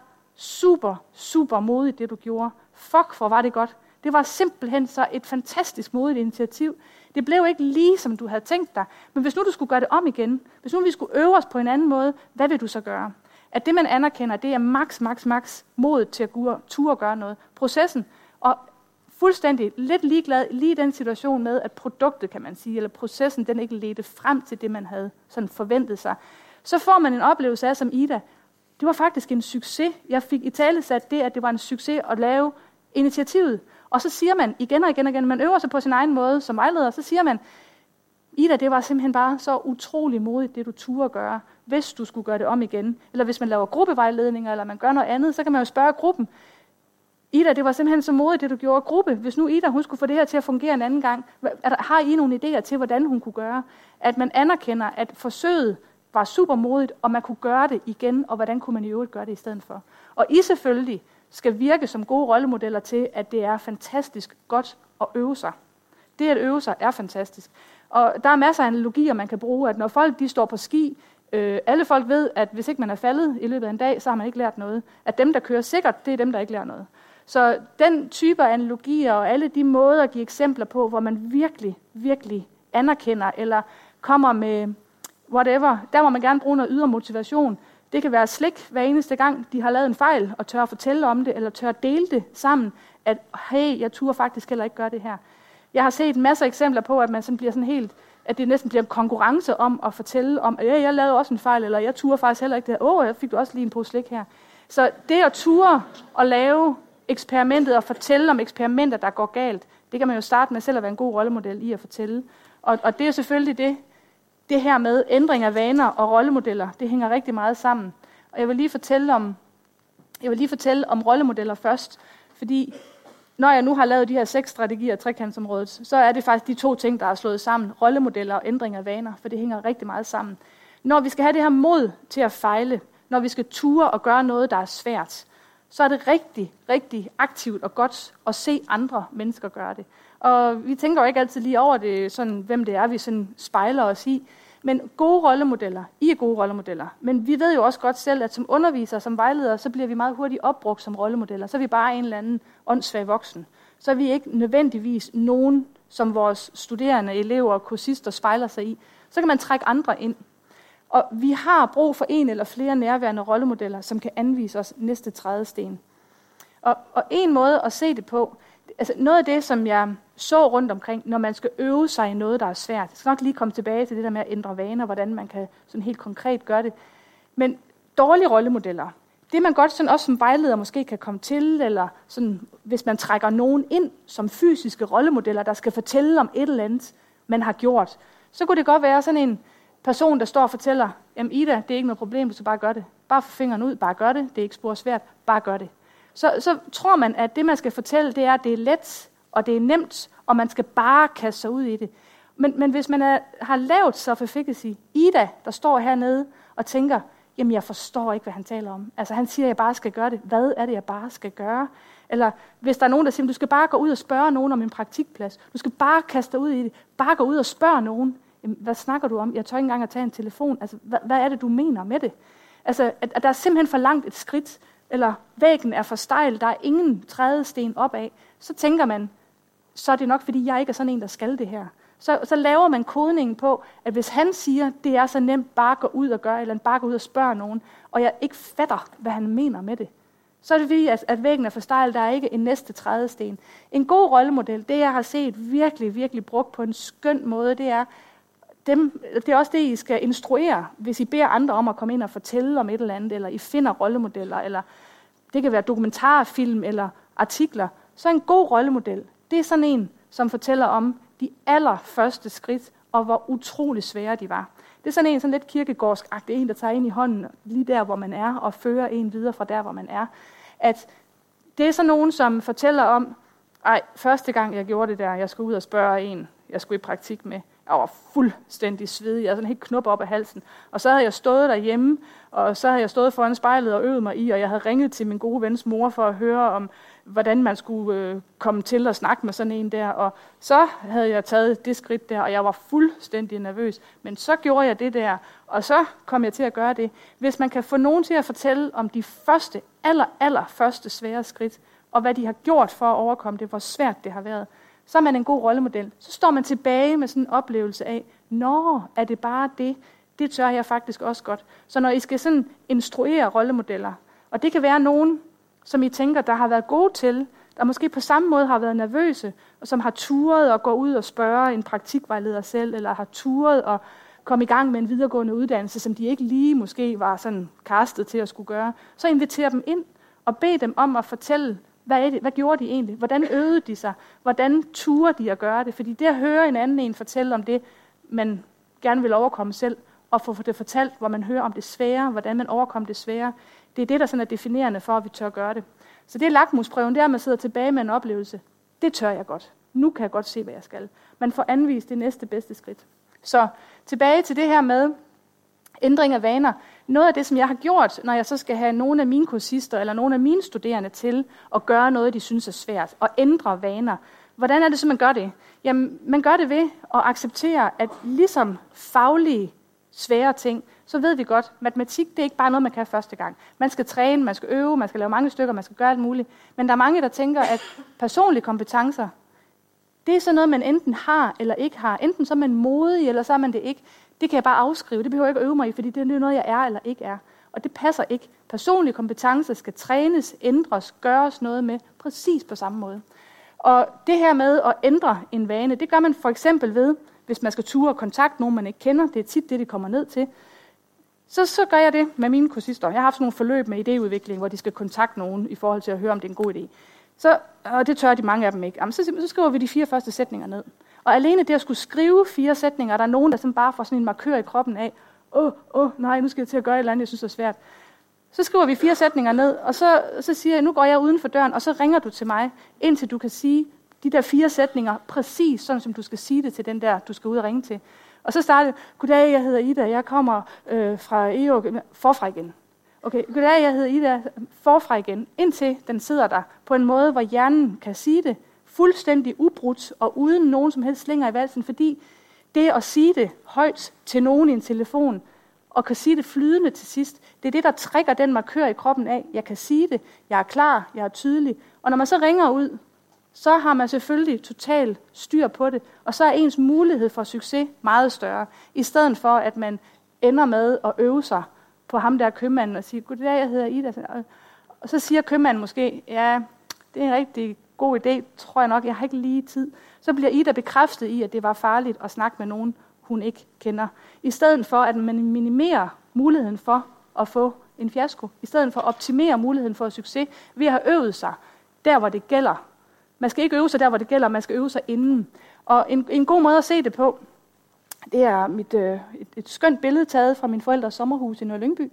super modigt, det du gjorde. Fuck, hvor var det godt. Det var simpelthen så et fantastisk modigt initiativ. Det blev ikke lige, som du havde tænkt dig. Men hvis nu du skulle gøre det om igen, hvis nu vi skulle øve os på en anden måde, hvad vil du så gøre? At det, man anerkender, det er max modet til at ture og gøre noget. Processen, og fuldstændig lidt ligeglad lige i den situation med, at produktet, kan man sige, eller processen, den ikke ledte frem til det, man havde sådan forventet sig. Så får man en oplevelse af som Ida. Det var faktisk en succes. Jeg fik i tale sat det, at det var en succes at lave initiativet. Og så siger man igen og igen, man øver sig på sin egen måde som vejleder, så siger man, Ida, det var simpelthen bare så utrolig modigt, det du turde at gøre, hvis du skulle gøre det om igen. Eller hvis man laver gruppevejledninger, eller man gør noget andet, så kan man jo spørge gruppen, Ida, det var simpelthen så modigt, det du gjorde. Gruppe, hvis nu Ida, hun skulle få det her til at fungere en anden gang, har I nogle idéer til, hvordan hun kunne gøre? At man anerkender, at forsøget var super modigt, og man kunne gøre det igen, og hvordan kunne man i øvrigt gøre det i stedet for? Og I selvfølgelig skal virke som gode rollemodeller til, at det er fantastisk godt at øve sig. Det at øve sig er fantastisk. Og der er masser af analogier, man kan bruge, at når folk de står på ski, alle folk ved, at hvis ikke man er faldet i løbet af en dag, så har man ikke lært noget. At dem, der kører sikkert, det er dem, der ikke lærer noget. Så den type af analogier og alle de måder at give eksempler på, hvor man virkelig anerkender eller kommer med whatever, der må man gerne bruge noget ydre motivation. Det kan være slik hver eneste gang, de har lavet en fejl, og tør at fortælle om det, eller tør at dele det sammen, at hey, jeg turde faktisk heller ikke gøre det her. Jeg har set masser af eksempler på, at man sådan bliver sådan helt, at det næsten bliver en konkurrence om at fortælle om, at jeg lavede også en fejl, eller jeg turde faktisk heller ikke det her. Jeg fik også lige en pose slik her. Så det at ture at lave eksperimentet og fortælle om eksperimenter, der går galt, det kan man jo starte med selv at være en god rollemodel i at fortælle. Og det er selvfølgelig det her med ændring af vaner og rollemodeller, det hænger rigtig meget sammen. Og jeg vil lige fortælle om rollemodeller først, fordi når jeg nu har lavet de her 6 strategier af trekantsområdet, så er det faktisk de 2 ting, der er slået sammen, rollemodeller og ændring af vaner, for det hænger rigtig meget sammen. Når vi skal have det her mod til at fejle, når vi skal ture og gøre noget, der er svært, så er det rigtig aktivt og godt at se andre mennesker gøre det. Og vi tænker jo ikke altid lige over det, sådan, hvem det er, vi sådan spejler os i. Men gode rollemodeller, I er gode rollemodeller. Men vi ved jo også godt selv, at som undervisere, som vejledere, så bliver vi meget hurtigt opbrugt som rollemodeller. Så er vi bare en eller anden åndssvag voksen. Så er vi ikke nødvendigvis nogen, som vores studerende, elever og kursister spejler sig i. Så kan man trække andre ind. Og vi har brug for en eller flere nærværende rollemodeller, som kan anvise os næste trædesten. Og en måde at se det på, altså noget af det, som jeg så rundt omkring, når man skal øve sig i noget, der er svært. Jeg skal nok lige komme tilbage til det der med at ændre vaner, hvordan man kan sådan helt konkret gøre det. Men dårlige rollemodeller, det man godt sådan også som vejleder måske kan komme til, eller sådan, hvis man trækker nogen ind som fysiske rollemodeller, der skal fortælle om et eller andet, man har gjort, så kunne det godt være sådan en person, der står og fortæller, jamen Ida, det er ikke noget problem, hvis du bare gør det. Bare få fingeren ud, bare gør det. Det er ikke spor svært, bare gør det. Så tror man, at det man skal fortælle, det er, at det er let, og det er nemt, og man skal bare kaste sig ud i det. Men hvis man har lavet self-efficacy, Ida, der står hernede og tænker, jamen jeg forstår ikke, hvad han taler om. Altså han siger, at jeg bare skal gøre det. Hvad er det, jeg bare skal gøre? Eller hvis der er nogen, der siger, du skal bare gå ud og spørge nogen om en praktikplads. Du skal bare kaste dig ud i det. Bare gå ud og spørge nogen. Jamen, hvad snakker du om? Jeg tør ikke engang at tage en telefon. Altså, hvad er det, du mener med det? Altså, at der er simpelthen for langt et skridt, eller væggen er for stejl, der er ingen trædesten opad, så tænker man, så er det nok, fordi jeg ikke er sådan en, der skal det her. Så laver man kodningen på, at hvis han siger, det er så nemt, bare gå ud og gøre, eller bare gå ud og spørge nogen, og jeg ikke fatter, hvad han mener med det, så er det fordi, at væggen er for stejl, der er ikke en næste trædesten. En god rollemodel, det jeg har set virkelig, virkelig brugt på en skøn måde, det er også det, I skal instruere, hvis I beder andre om at komme ind og fortælle om et eller andet, eller I finder rollemodeller, eller det kan være dokumentarfilm eller artikler. Så en god rollemodel, det er sådan en, som fortæller om de allerførste skridt, og hvor utrolig svære de var. Det er sådan en sådan lidt kirkegårdsk-agtig, en, der tager ind i hånden lige der, hvor man er, og fører en videre fra der, hvor man er. At det er sådan nogen, som fortæller om, første gang jeg gjorde det der, jeg skulle ud og spørge en, jeg skulle i praktik med, jeg var fuldstændig svedig, jeg havde sådan helt knop op af halsen. Og så havde jeg stået derhjemme, og så havde jeg stået foran spejlet og øvet mig i, og jeg havde ringet til min gode vens mor for at høre om, hvordan man skulle komme til at snakke med sådan en der. Og så havde jeg taget det skridt der, og jeg var fuldstændig nervøs. Men så gjorde jeg det der, og så kom jeg til at gøre det. Hvis man kan få nogen til at fortælle om de første, allerførste svære skridt, og hvad de har gjort for at overkomme det, hvor svært det har været, så er man en god rollemodel. Så står man tilbage med sådan en oplevelse af, er det bare det? Det tør jeg faktisk også godt. Så når I skal sådan instruere rollemodeller, og det kan være nogen, som I tænker, der har været gode til, der måske på samme måde har været nervøse, og som har turet at gå ud og spørge en praktikvejleder selv, eller har turet at komme i gang med en videregående uddannelse, som de ikke lige måske var sådan kastet til at skulle gøre, så inviterer dem ind og bed dem om at fortælle, hvad gjorde de egentlig? Hvordan øvede de sig? Hvordan turde de at gøre det? Fordi det at høre en anden fortælle om det, man gerne vil overkomme selv, og få det fortalt, hvor man hører om det svære, hvordan man overkommer det svære, det er det, der sådan er definerende for, at vi tør gøre det. Så det er lakmusprøven, det er, at man sidder tilbage med en oplevelse. Det tør jeg godt. Nu kan jeg godt se, hvad jeg skal. Man får anvist det næste bedste skridt. Så tilbage til det her med ændring af vaner. Noget af det, som jeg har gjort, når jeg så skal have nogle af mine kursister eller nogle af mine studerende til at gøre noget, de synes er svært, og ændre vaner. Hvordan er det så, man gør det? Jamen, man gør det ved at acceptere, at ligesom faglige svære ting, så ved vi godt, matematik, det er ikke bare noget, man kan første gang. Man skal træne, man skal øve, man skal lave mange stykker, man skal gøre alt muligt. Men der er mange, der tænker, at personlige kompetencer, det er sådan noget, man enten har eller ikke har. Enten så er man modig, eller så er man det ikke. Det kan jeg bare afskrive. Det behøver jeg ikke at øve mig i, fordi det er noget, jeg er eller ikke er. Og det passer ikke. Personlige kompetencer skal trænes, ændres, gøres noget med, præcis på samme måde. Og det her med at ændre en vane, det gør man for eksempel ved, hvis man skal ture og kontakte nogen, man ikke kender. Det er tit det, de kommer ned til. Så gør jeg det med mine kursister. Jeg har haft sådan nogle forløb med idéudvikling, hvor de skal kontakte nogen i forhold til at høre, om det er en god idé. Og det tør de mange af dem ikke. Jamen, så skriver vi de 4 første sætninger ned. Og alene det at skulle skrive 4 sætninger, der er nogen, der sådan bare får sådan en markør i kroppen af, nej, nu skal jeg til at gøre et eller andet, jeg synes er svært. Så skriver vi 4 sætninger ned, og så siger jeg, nu går jeg uden for døren, og så ringer du til mig, indtil du kan sige de der 4 sætninger præcis, sådan som du skal sige det til den der, du skal ud og ringe til. Og så starter goddag, jeg hedder Ida, jeg kommer fra EO, forfra igen. Okay, goddag, jeg hedder Ida, forfra igen, indtil den sidder der på en måde, hvor hjernen kan sige det fuldstændig ubrudt og uden nogen som helst slinger i valsen, fordi det at sige det højt til nogen i en telefon, og kan sige det flydende til sidst, det er det, der trækker den markør i kroppen af. Jeg kan sige det, jeg er klar, jeg er tydelig. Og når man så ringer ud, så har man selvfølgelig totalt styr på det, og så er ens mulighed for succes meget større, i stedet for, at man ender med at øve sig på ham der købmanden og sige, goddag, jeg hedder Ida. Og så siger købmanden måske, ja, det er en rigtig god idé, tror jeg nok, jeg har ikke lige tid. Så bliver Ida bekræftet i, at det var farligt at snakke med nogen, hun ikke kender. I stedet for, at man minimerer muligheden for at få en fiasko. I stedet for at optimere muligheden for succes ved at have øvet sig der, hvor det gælder. Man skal ikke øve sig der, hvor det gælder, man skal øve sig inden. Og en god måde at se det på, det er et skønt billede taget fra min forældres sommerhus i Nørre Lyngby.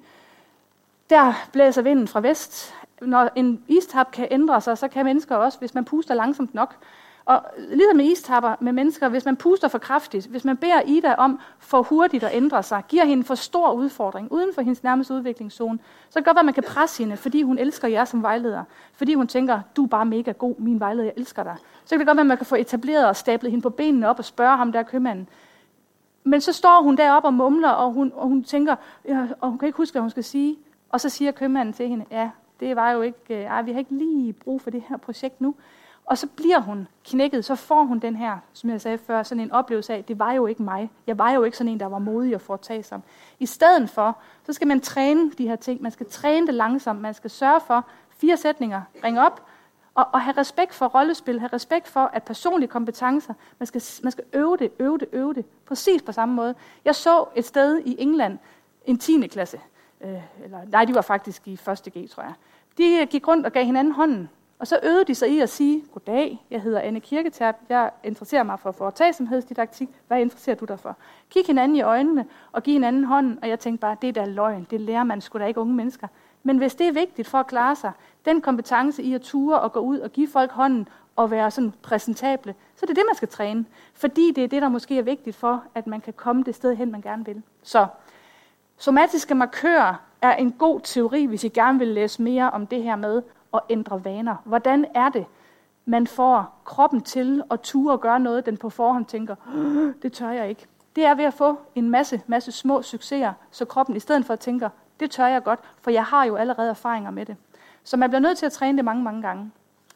Der blæser vinden fra vest. Når en istap kan ændre sig, så kan mennesker også, hvis man puster langsomt nok. Og ligesom med istapper med mennesker, hvis man puster for kraftigt, hvis man beder Ida om for hurtigt at ændre sig, giver hende for stor udfordring uden for hendes nærmeste udviklingszone, så kan det godt være, at man kan presse hende, fordi hun elsker jer som vejleder. Fordi hun tænker, du er bare mega god, min vejleder, jeg elsker dig. Så kan det godt være, at man kan få etableret og stablet hende på benene op og spørge ham der købmanden. Men så står hun deroppe og mumler, og hun tænker, og hun kan ikke huske, hvad hun skal sige. Og så siger købmanden til hende, ja, det var jo ikke, vi har ikke lige brug for det her projekt nu. Og så bliver hun knækket, så får hun den her, som jeg sagde før, sådan en oplevelse af, det var jo ikke mig. Jeg var jo ikke sådan en, der var modig og foretagsom. I stedet for, så skal man træne de her ting. Man skal træne det langsomt. Man skal sørge for 4 sætninger. Ring op og have respekt for rollespil. Have respekt for, at personlige kompetencer, man skal øve det. Præcis på samme måde. Jeg så et sted i England, en 10. klasse. De var faktisk i 1. G, tror jeg. De gik rundt og gav hinanden hånden. Og så øvede de sig i at sige, goddag, jeg hedder Anne Kirketerp, jeg interesserer mig for foretagsomhedsdidaktik, hvad interesserer du dig for? Kig hinanden i øjnene og giv hinanden hånden, og jeg tænkte bare, det er da løgn, det lærer man sgu da ikke unge mennesker. Men hvis det er vigtigt for at klare sig, den kompetence i at ture og gå ud og give folk hånden og være sådan præsentable, så er det det, man skal træne. Fordi det er det, der måske er vigtigt for, at man kan komme det sted hen, man gerne vil. Så somatiske markører er en god teori, hvis I gerne vil læse mere om det her med at ændre vaner. Hvordan er det, man får kroppen til at ture og gøre noget, den på forhånd tænker, det tør jeg ikke. Det er ved at få en masse små succeser, så kroppen i stedet for at tænke, det tør jeg godt, for jeg har jo allerede erfaringer med det. Så man bliver nødt til at træne det mange gange.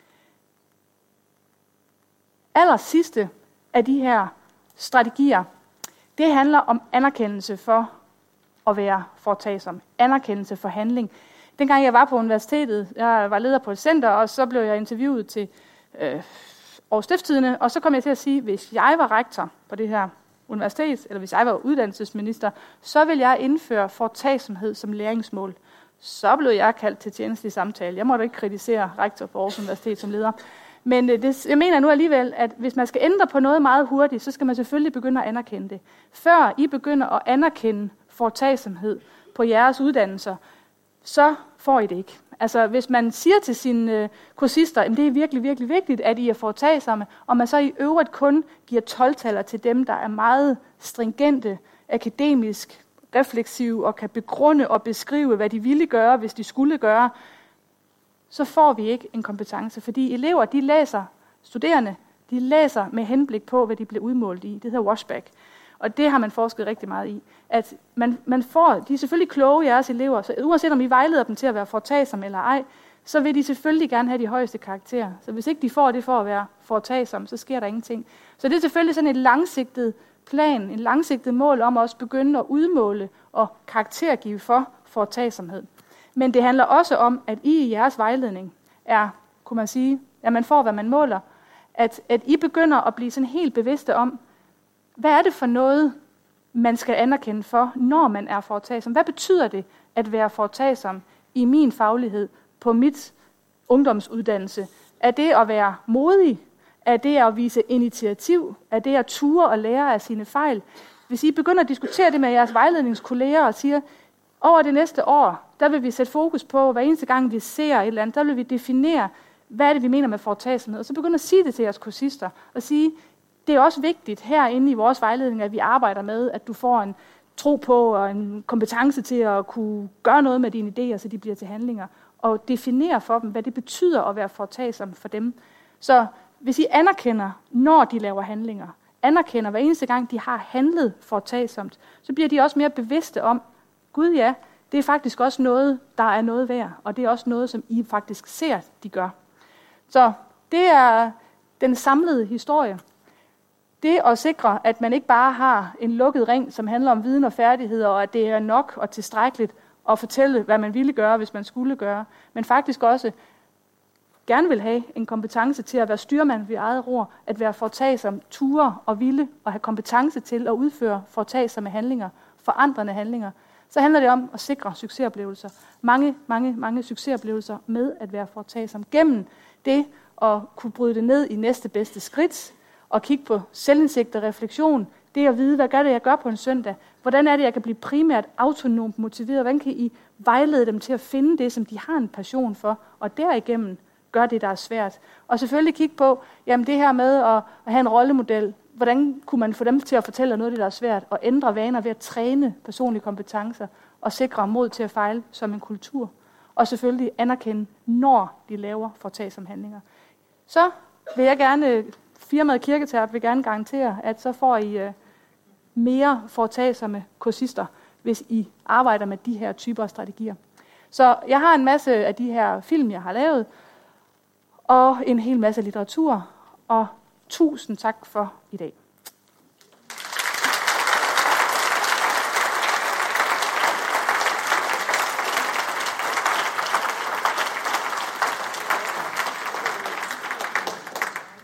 Allersidste af de her strategier, det handler om anerkendelse for at være foretagsom. Anerkendelse for handling. Dengang jeg var på universitetet, jeg var leder på et center, og så blev jeg interviewet til Aarhus Stiftstidende, og så kom jeg til at sige, hvis jeg var rektor på det her universitet, eller hvis jeg var uddannelsesminister, så vil jeg indføre foretagsomhed som læringsmål. Så blev jeg kaldt til tjenestelig samtale. Jeg måtte ikke kritisere rektor på Aarhus Universitet som leder. Men jeg mener nu alligevel, at hvis man skal ændre på noget meget hurtigt, så skal man selvfølgelig begynde at anerkende det. Før I begynder at anerkende foretagsomhed på jeres uddannelser, så får I det ikke. Altså, hvis man siger til sine kursister, at det er virkelig vigtigt, at I er foretagsomme, og man så i øvrigt kun giver 12-taller til dem, der er meget stringente, akademisk, refleksive og kan begrunde og beskrive, hvad de ville gøre, hvis de skulle gøre, så får vi ikke en kompetence. Fordi elever, studerende, de læser med henblik på, hvad de bliver udmålt i. Det hedder washback. Og det har man forsket rigtig meget i. At de er selvfølgelig kloge, jeres elever, så uanset om I vejleder dem til at være foretagsomme eller ej, så vil de selvfølgelig gerne have de højeste karakterer. Så hvis ikke de får det for at være foretagsomme, så sker der ingenting. Så det er selvfølgelig sådan et langsigtet plan, en langsigtet mål om at også begynde at udmåle og karaktergive for foretagsomhed. Men det handler også om, at I jeres vejledning kunne man sige, at man får, hvad man måler. At I begynder at blive sådan helt bevidste om, hvad er det for noget, man skal anerkende for, når man er foretagsom? Hvad betyder det at være foretagsom i min faglighed på mit ungdomsuddannelse? Er det at være modig? Er det at vise initiativ? Er det at ture og lære af sine fejl? Hvis I begynder at diskutere det med jeres vejledningskolleger og siger, over det næste år, der vil vi sætte fokus på, hver eneste gang vi ser et eller andet, der vil vi definere, hvad er det, vi mener med foretagsomhed. Og så begynder at sige det til jeres kursister og sige, det er også vigtigt herinde i vores vejledning, at vi arbejder med, at du får en tro på og en kompetence til at kunne gøre noget med dine idéer, så de bliver til handlinger, og definere for dem, hvad det betyder at være foretagsom for dem. Så hvis I anerkender, når de laver handlinger, anerkender hver eneste gang, de har handlet foretagsomt, så bliver de også mere bevidste om, Gud ja, det er faktisk også noget, der er noget værd, og det er også noget, som I faktisk ser, de gør. Så det er den samlede historie. Det at sikre, at man ikke bare har en lukket ring, som handler om viden og færdigheder, og at det er nok og tilstrækkeligt at fortælle, hvad man ville gøre, hvis man skulle gøre, men faktisk også gerne vil have en kompetence til at være styrmand ved eget ror, at være foretagsom, ture og ville, og have kompetence til at udføre foretagsomme handlinger, forandrende handlinger, så handler det om at sikre succesoplevelser. Mange succesoplevelser med at være foretagsom. Gennem det at kunne bryde det ned i næste bedste skridt, og kigge på selvindsigt og refleksion, det at vide, hvad gør det, jeg gør på en søndag? Hvordan er det, jeg kan blive primært autonomt motiveret? Hvordan kan I vejlede dem til at finde det, som de har en passion for, og derigennem gør det, der er svært? Og selvfølgelig kigge på, jamen det her med at have en rollemodel, hvordan kunne man få dem til at fortælle noget af det, der er svært, og ændre vaner ved at træne personlige kompetencer, og sikre mod til at fejle som en kultur. Og selvfølgelig anerkende, når de laver foretagsomme handlinger. Så vil jeg gerne, firmaet Kirketerp vil gerne garantere, at så får I mere foretagsomme kursister, hvis I arbejder med de her typer af strategier. Så jeg har en masse af de her film, jeg har lavet, og en hel masse litteratur, og tusind tak for i dag.